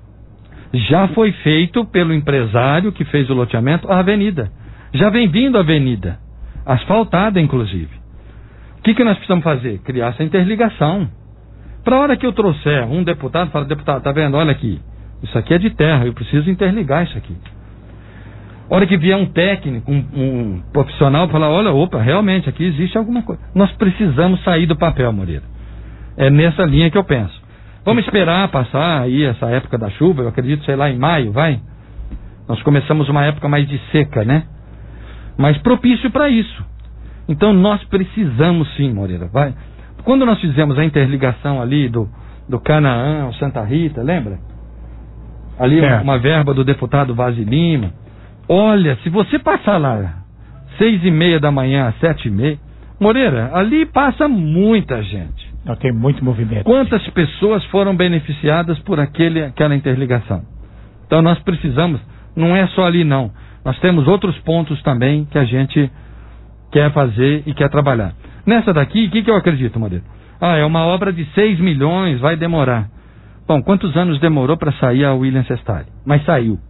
já foi feito pelo empresário que fez o loteamento a avenida. Já vem vindo a avenida, asfaltada inclusive. O que que nós precisamos fazer? Criar essa interligação. Para a hora que eu trouxer um deputado, fala, deputado, tá vendo? Olha aqui, isso aqui é de terra, eu preciso interligar isso aqui. A hora que vier um técnico, um, um profissional, falar, olha, opa, realmente aqui existe alguma coisa. Nós precisamos sair do papel, Moreira. É nessa linha que eu penso. Vamos esperar passar aí essa época da chuva, eu acredito, sei lá, em maio, vai? Nós começamos uma época mais de seca, né? Mas propício para isso. Então nós precisamos sim, Moreira, vai. Quando nós fizemos a interligação ali do, do Canaã ao Santa Rita, lembra? Ali uma, uma verba do deputado Vaz Lima. Olha, se você passar lá seis e meia da manhã às sete e meia, Moreira, ali passa muita gente. Não tem muito movimento. Quantas pessoas foram beneficiadas por aquele, aquela interligação? Então nós precisamos, não é só ali não. Nós temos outros pontos também que a gente quer fazer e quer trabalhar. Nessa daqui, o que, que eu acredito, Moreira? Ah, é uma obra de seis milhões, vai demorar. Bom, quantos anos demorou para sair a William Sestari? Mas saiu.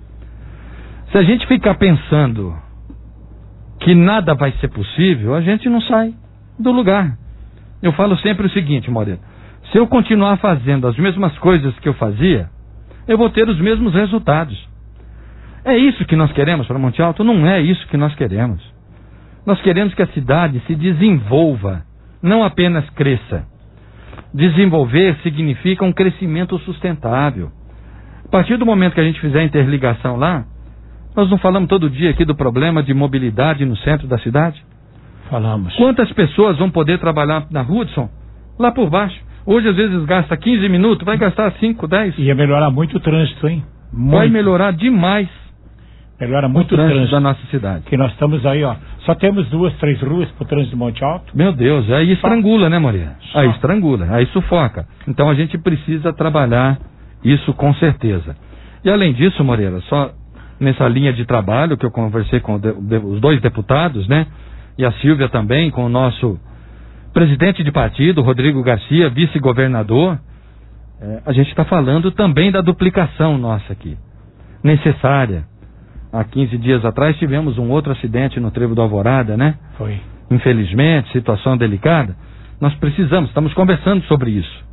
Se a gente ficar pensando que nada vai ser possível, a gente não sai do lugar. Eu falo sempre o seguinte, Moreira, se eu continuar fazendo as mesmas coisas que eu fazia, eu vou ter os mesmos resultados. É isso que nós queremos para Monte Alto? Não é isso que nós queremos. Nós queremos que a cidade se desenvolva, não apenas cresça. Desenvolver significa um crescimento sustentável. A partir do momento que a gente fizer a interligação lá, nós não falamos todo dia aqui do problema de mobilidade no centro da cidade? Falamos. Quantas pessoas vão poder trabalhar na Hudson? Lá por baixo. Hoje às vezes gasta quinze minutos, vai gastar cinco, dez. Ia melhorar muito o trânsito, hein? Muito. Vai melhorar demais. Melhora muito o trânsito, o trânsito da nossa cidade. Que nós estamos aí, ó. Só temos duas, três ruas pro trânsito de Monte Alto. Meu Deus, aí estrangula, né, Moreira? Aí estrangula, aí sufoca. Então a gente precisa trabalhar isso com certeza. E além disso, Moreira, só nessa linha de trabalho que eu conversei com os dois deputados, né? E a Silvia também, com o nosso presidente de partido, Rodrigo Garcia, vice-governador, é, a gente está falando também da duplicação nossa aqui, necessária. Há quinze dias atrás tivemos um outro acidente no Trevo do Alvorada, né? Foi. Infelizmente, situação delicada. Nós precisamos, estamos conversando sobre isso.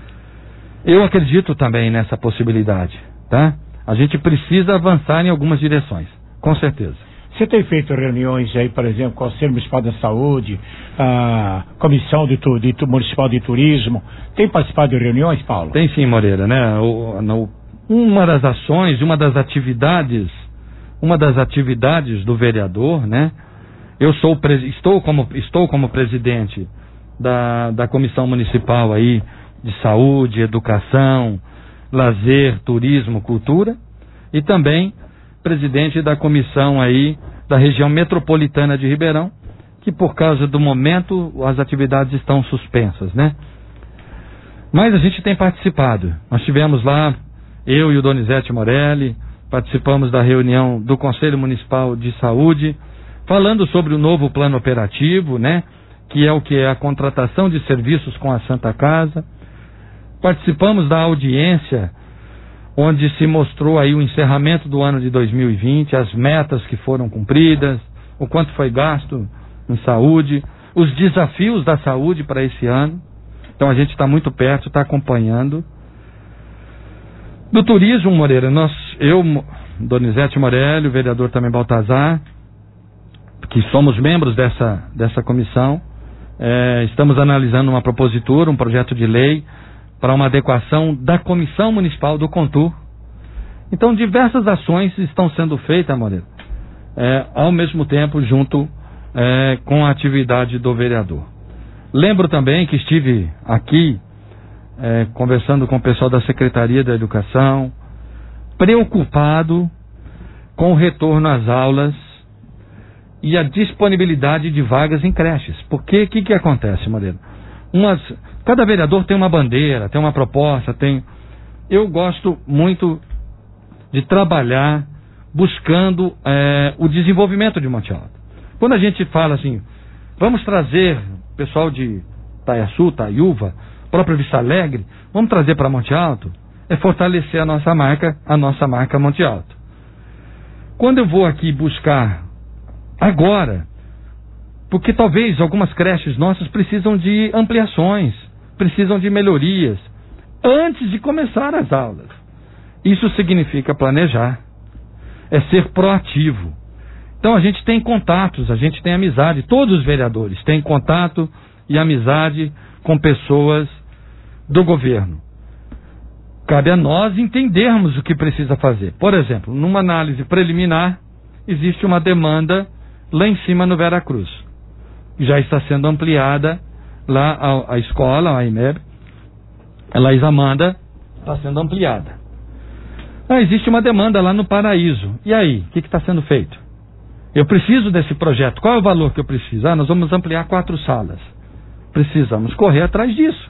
Eu acredito também nessa possibilidade, tá? A gente precisa avançar em algumas direções, com certeza. Você tem feito reuniões aí, por exemplo, com o Conselho Municipal da Saúde, a Comissão de, tu, de, de Municipal de Turismo? Tem participado de reuniões, Paulo? Tem sim, Moreira, né? O, no, uma das ações, uma das atividades, uma das atividades do vereador, né? Eu sou, estou, como, estou como presidente da, da Comissão Municipal aí de Saúde, Educação, Lazer, Turismo, Cultura, e também presidente da comissão aí da região metropolitana de Ribeirão, que por causa do momento as atividades estão suspensas, né? Mas a gente tem participado. Nós tivemos lá, eu e o Donizete Morelli, participamos da reunião do Conselho Municipal de Saúde, falando sobre o novo plano operativo, né? Que é o que é a contratação de serviços com a Santa Casa. Participamos da audiência onde se mostrou aí o encerramento do ano de dois mil e vinte, as metas que foram cumpridas, o quanto foi gasto em saúde, os desafios da saúde para esse ano. Então a gente está muito perto, está acompanhando. Do turismo, Moreira, nós, eu, Donizete Morelli, o vereador também Baltazar, que somos membros dessa, dessa comissão, é, estamos analisando uma propositura, um projeto de lei para uma adequação da Comissão Municipal do Contur. Então, diversas ações estão sendo feitas, Moreira, é, ao mesmo tempo, junto é, com a atividade do vereador. Lembro também que estive aqui é, conversando com o pessoal da Secretaria da Educação, preocupado com o retorno às aulas e a disponibilidade de vagas em creches. Porque o que, que acontece, Moreira? Umas, cada vereador tem uma bandeira, tem uma proposta, tem... Eu gosto muito de trabalhar buscando é, o desenvolvimento de Monte Alto. Quando a gente fala assim, vamos trazer pessoal de Taiaçu, Taiúva, próprio Vista Alegre, vamos trazer para Monte Alto, é fortalecer a nossa marca, a nossa marca Monte Alto. Quando eu vou aqui buscar agora, porque talvez algumas creches nossas precisam de ampliações, precisam de melhorias, antes de começar as aulas. Isso significa planejar, é ser proativo. Então a gente tem contatos, a gente tem amizade, todos os vereadores têm contato e amizade com pessoas do governo. Cabe a nós entendermos o que precisa fazer. Por exemplo, numa análise preliminar, existe uma demanda lá em cima no Veracruz. Já está sendo ampliada lá a, a escola, a I M E B, a Laís Amanda, está sendo ampliada. Ah, existe uma demanda lá no Paraíso. E aí, o que está sendo feito? Eu preciso desse projeto. Qual é o valor que eu preciso? Ah, nós vamos ampliar quatro salas. Precisamos correr atrás disso.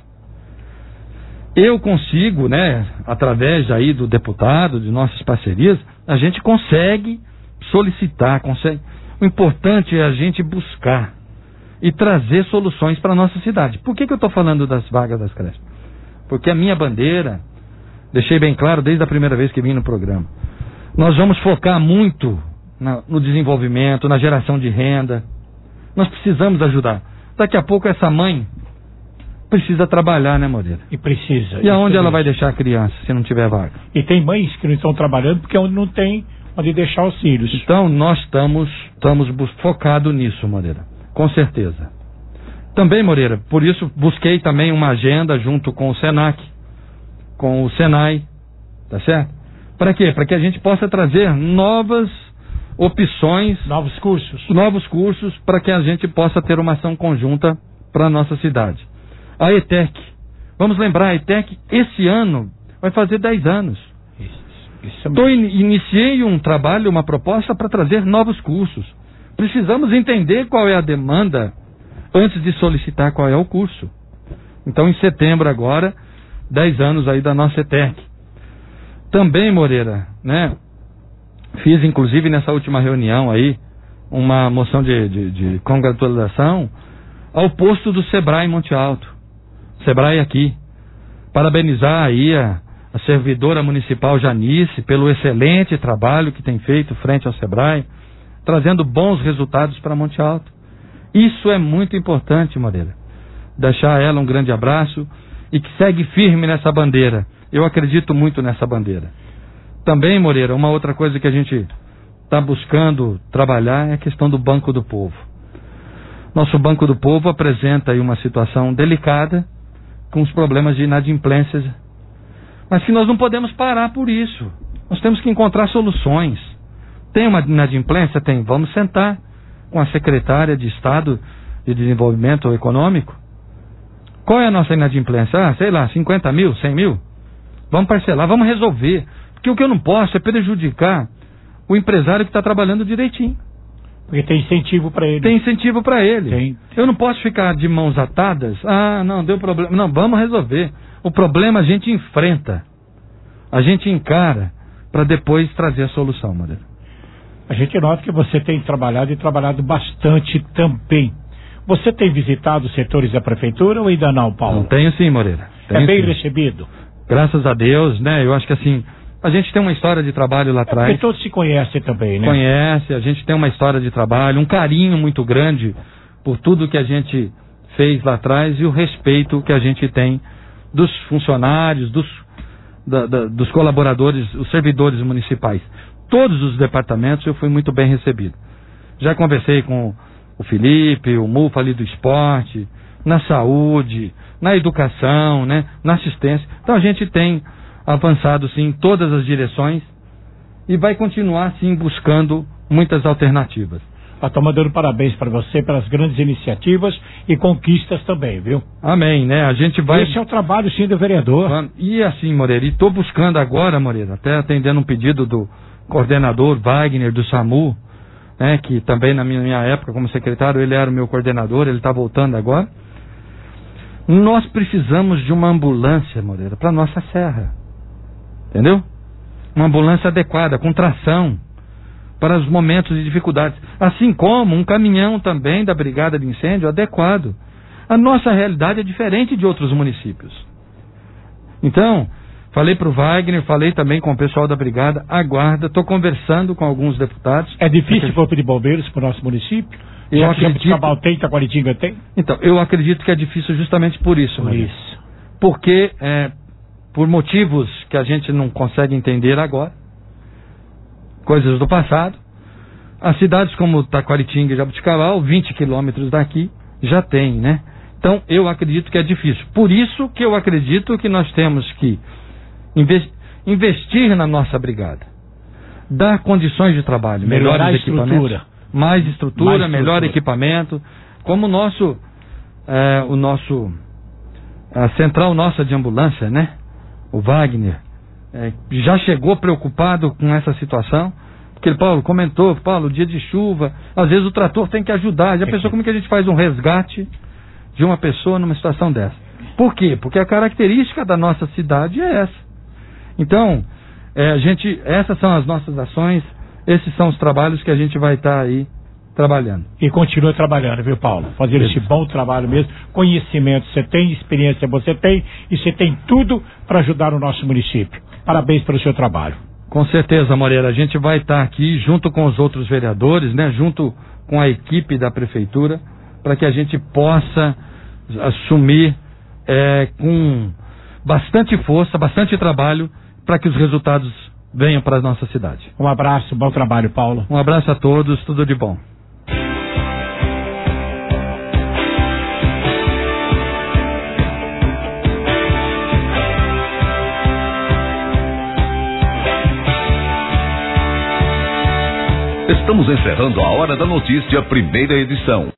Eu consigo, né, através aí do deputado, de nossas parcerias, a gente consegue solicitar, consegue. O importante é a gente buscar e trazer soluções para a nossa cidade. Por que, que eu estou falando das vagas das creches? Porque a minha bandeira, deixei bem claro desde a primeira vez que vim no programa, nós vamos focar muito na, no desenvolvimento, na geração de renda. Nós precisamos ajudar. Daqui a pouco essa mãe precisa trabalhar, né, Moreira? E precisa. E aonde ela mesmo. vai deixar a criança se não tiver vaga? E tem mães que não estão trabalhando porque não tem onde deixar os filhos. Então, nós estamos, estamos focados nisso, Moreira. Com certeza. Também, Moreira, por isso busquei também uma agenda junto com o Senac, com o Senai, tá certo? Para quê? Para que a gente possa trazer novas opções, novos cursos, novos cursos, para que a gente possa ter uma ação conjunta para a nossa cidade. A ETEC, vamos lembrar, a ETEC esse ano vai fazer dez anos. Então, iniciei um trabalho, uma proposta para trazer novos cursos. Precisamos entender qual é a demanda antes de solicitar qual é o curso. Então, em setembro agora, dez anos aí da nossa ETEC. Também, Moreira, né? Fiz, inclusive, nessa última reunião aí, uma moção de, de, de congratulação ao posto do Sebrae Monte Alto. Sebrae aqui. Parabenizar aí a, a servidora municipal Janice pelo excelente trabalho que tem feito frente ao Sebrae, trazendo bons resultados para Monte Alto. Isso é muito importante, Moreira. Deixar a ela um grande abraço e que segue firme nessa bandeira. Eu acredito muito nessa bandeira. Também, Moreira, uma outra coisa que a gente está buscando trabalhar é a questão do Banco do Povo. Nosso Banco do Povo apresenta aí uma situação delicada, com os problemas de inadimplências. Mas que nós não podemos parar por isso. Nós temos que encontrar soluções. Tem uma inadimplência? Tem. Vamos sentar com a secretária de Estado de Desenvolvimento Econômico. Qual é a nossa inadimplência? Ah, sei lá, cinquenta mil, cem mil? Vamos parcelar, vamos resolver. Porque o que eu não posso é prejudicar o empresário que está trabalhando direitinho. Porque tem incentivo para ele. Tem incentivo para ele. Tem. Eu não posso ficar de mãos atadas. Ah, não, deu problema. Não, vamos resolver. O problema a gente enfrenta. A gente encara para depois trazer a solução, Moreira. A gente nota que você tem trabalhado e trabalhado bastante também. Você tem visitado os setores da prefeitura ou ainda não, Paulo? Não, tenho sim, Moreira. Tenho é bem sim. recebido? Graças a Deus, né? Eu acho que assim, a gente tem uma história de trabalho lá atrás. É porque todos se conhecem também, né? Conhece, a gente tem uma história de trabalho, um carinho muito grande por tudo que a gente fez lá atrás e o respeito que a gente tem dos funcionários, dos, da, da, dos colaboradores, os servidores municipais. Todos os departamentos eu fui muito bem recebido. Já conversei com o Felipe, o Mufa ali do esporte, na saúde, na educação, né, na assistência. Então a gente tem avançado sim em todas as direções e vai continuar sim buscando muitas alternativas. Estou mandando parabéns para você pelas grandes iniciativas e conquistas também, viu? Amém, né? A gente vai... Esse é o trabalho sim do vereador. E assim, Moreira, e estou buscando agora, Moreira, até atendendo um pedido do coordenador Wagner do SAMU, né, que também na minha, minha época como secretário ele era o meu coordenador, ele está voltando agora. Nós precisamos de uma ambulância, Moreira, para nossa serra. Entendeu? Uma ambulância adequada, com tração, para os momentos de dificuldades. Assim como um caminhão também da Brigada de Incêndio adequado. A nossa realidade é diferente de outros municípios. Então, falei para o Wagner, falei também com o pessoal da Brigada, aguarda, estou conversando com alguns deputados. É difícil o corpo de bombeiros para o nosso município? Eu Já acredito... que Cabal tem, Taquaritinga tem? Então, eu acredito que é difícil justamente por isso. Por Maria. isso. Porque, é, por motivos que a gente não consegue entender agora, coisas do passado, as cidades como Taquaritinga e Jabuticabal, vinte quilômetros daqui, já tem, né? Então, eu acredito que é difícil. Por isso que eu acredito que nós temos que investir na nossa brigada, dar condições de trabalho, melhorar melhores a estrutura, equipamentos, mais estrutura, mais estrutura. melhor equipamento, como o nosso, é, o nosso, a central nossa de ambulância, né? O Wagner, é, já chegou preocupado com essa situação, porque ele, Paulo, comentou, Paulo, dia de chuva, às vezes o trator tem que ajudar. Já pensou como é que a gente faz um resgate de uma pessoa numa situação dessa? Por quê? Porque a característica da nossa cidade é essa. Então, é, a gente, essas são as nossas ações, esses são os trabalhos que a gente vai estar tá aí trabalhando. E continua trabalhando, viu, Paulo? Fazendo esse bom trabalho mesmo. Conhecimento você tem, experiência você tem, e você tem tudo para ajudar o nosso município. Parabéns pelo seu trabalho. Com certeza, Moreira. A gente vai estar tá aqui junto com os outros vereadores, né? Junto com a equipe da prefeitura, para que a gente possa assumir é, com bastante força, bastante trabalho, para que os resultados venham para a nossa cidade. Um abraço, bom trabalho, Paulo. Um abraço a todos, tudo de bom. Estamos encerrando a Hora da Notícia, primeira edição.